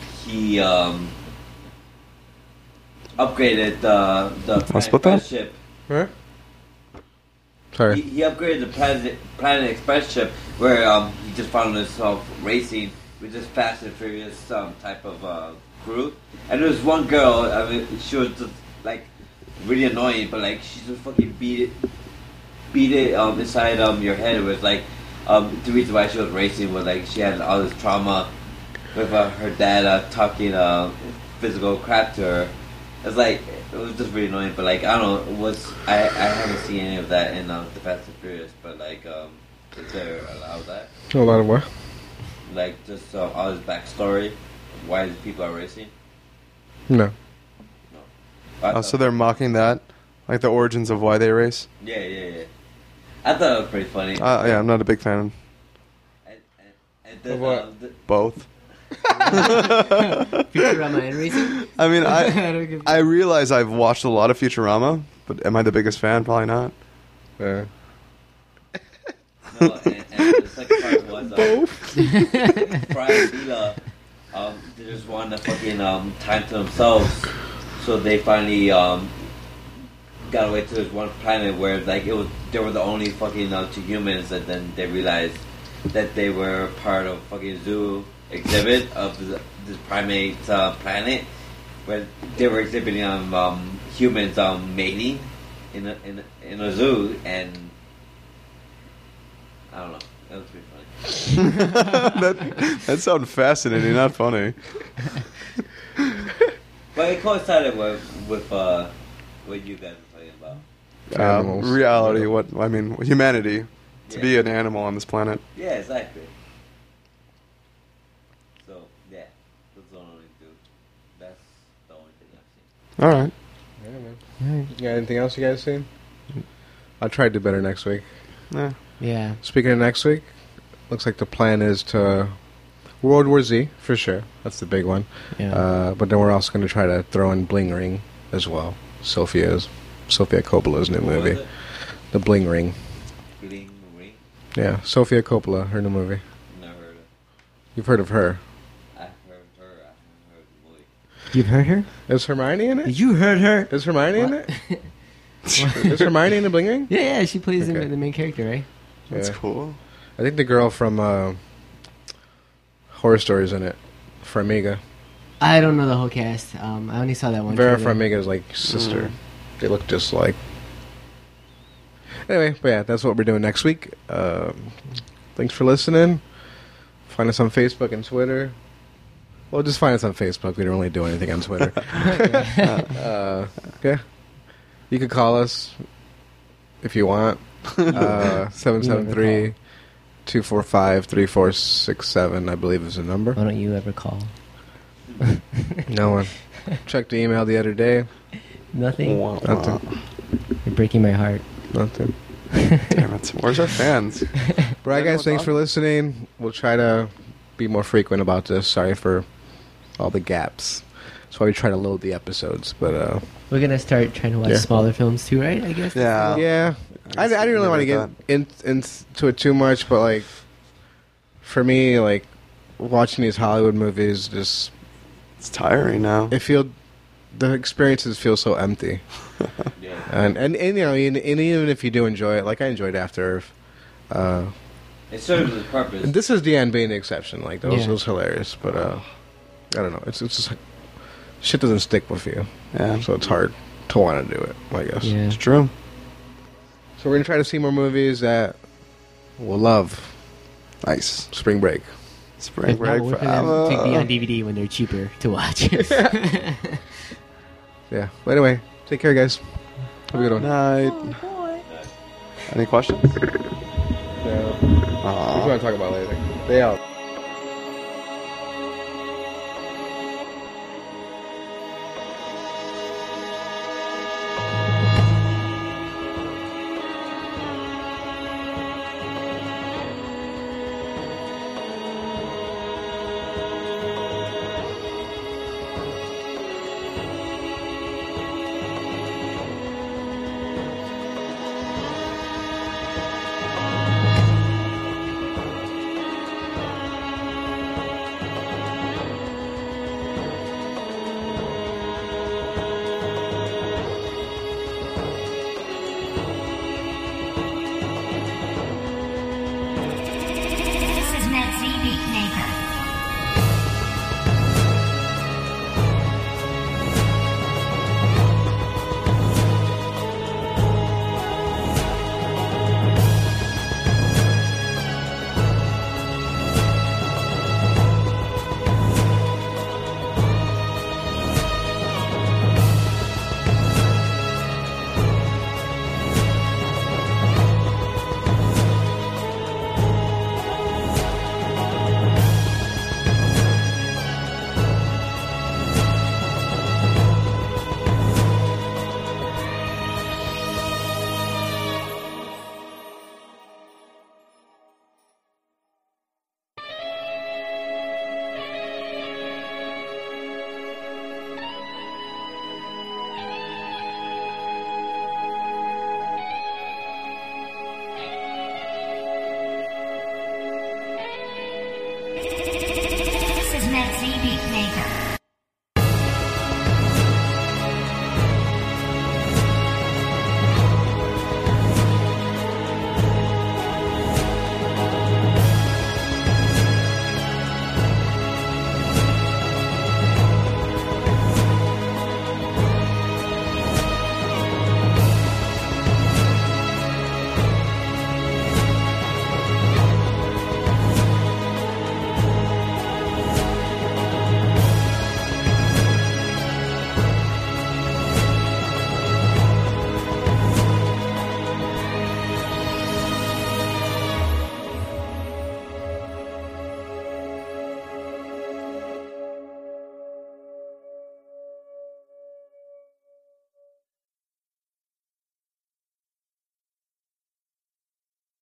upgraded the Wanna split that? ship. Huh? Sorry. He upgraded the Planet Express ship where he just found himself racing with this Fast and Furious type of crew. And there was one girl. I mean, she was just like really annoying, but like she just fucking beat it inside your head. It was like the reason why she was racing was like she had all this trauma with her dad talking physical crap to her. It's like it was just really annoying, but like I don't know, I haven't seen any of that in the Fast and Furious, but like is there allowed that? A lot of what? Like just all his backstory, why these people are racing? No. Oh, so they're mocking that? Like the origins of why they race? Yeah. I thought it was pretty funny. Yeah, I'm not a big fan. And then, Of what? Both. Futurama and racing. I mean, don't give a- I realize I've watched a lot of Futurama, but am I the biggest fan? Probably not. Yeah. No, and the second part was Fry and Leela, they just wanted to fucking time to themselves, so they finally got away to this one planet where like they were the only fucking two humans, and then they realized that they were part of fucking zoo exhibit of this primate planet where they were exhibiting humans mating in a zoo, and I don't know, that was pretty funny. that sounds fascinating, not funny. But it coincided with what you guys were talking about. Animals. Reality, humanity, to be an animal on this planet. Yeah, exactly. So yeah, that's the only two. That's the only thing I've seen. All right. Yeah, man. You got anything else you guys seen? I'll try to do better next week. Yeah. Yeah. Speaking of next week, looks like the plan is to World War Z for sure. That's the big one. Yeah. But then we're also going to try to throw in Bling Ring as well. Sofia Coppola's new What was movie, it? The Bling Ring. Bling Ring? Yeah, Sofia Coppola, her new movie. Never heard of it. You've heard of her? I've heard her. I haven't heard the movie. You've heard her? Is Hermione in it? You heard her? Is Hermione in it? Is Hermione in the Bling Ring? Yeah, she plays Okay. the main character, right? That's Yeah. cool. I think the girl from Horror Stories in it, Farmiga. I don't know the whole cast. I only saw that one. Vera trailer. Farmiga's like sister. They look just like. Anyway, but yeah, that's what we're doing next week. Thanks for listening. Find us on Facebook and Twitter. Well, just find us on Facebook. We don't really do anything on Twitter. Yeah. You could call us if you want. 773-245-3467, I believe is the number. Why don't you ever call? No one. Checked the email the other day. Nothing. Nothing. You're breaking my heart. Nothing. Damn it. Where's our fans? But right, guys, thanks for listening. We'll try to be more frequent about this. Sorry for all the gaps. That's why we try to load the episodes. But We're gonna start trying to watch Yeah. smaller films too, right? I guess. Yeah. yeah, I didn't really want to get into it too much. But like, for me, like watching these Hollywood movies, just It's tiring now. the experiences feel so empty. Yeah. And you know, and even if you do enjoy it, like I enjoyed After Earth, It serves its purpose. And this is the end being the exception. Like that was, Yeah. it was hilarious, but I don't know. It's just like shit doesn't stick with you, Yeah, so it's hard to want to do it. I guess. Yeah. it's true. So we're gonna try to see more movies that we'll love. Nice. Spring Break. Spring If not, break wait for for them to be Emma. on DVD when they're cheaper to watch. Yeah. But anyway, take care, guys. Have a good one. Night. Any questions? Yeah. What do you want to talk about later? They out.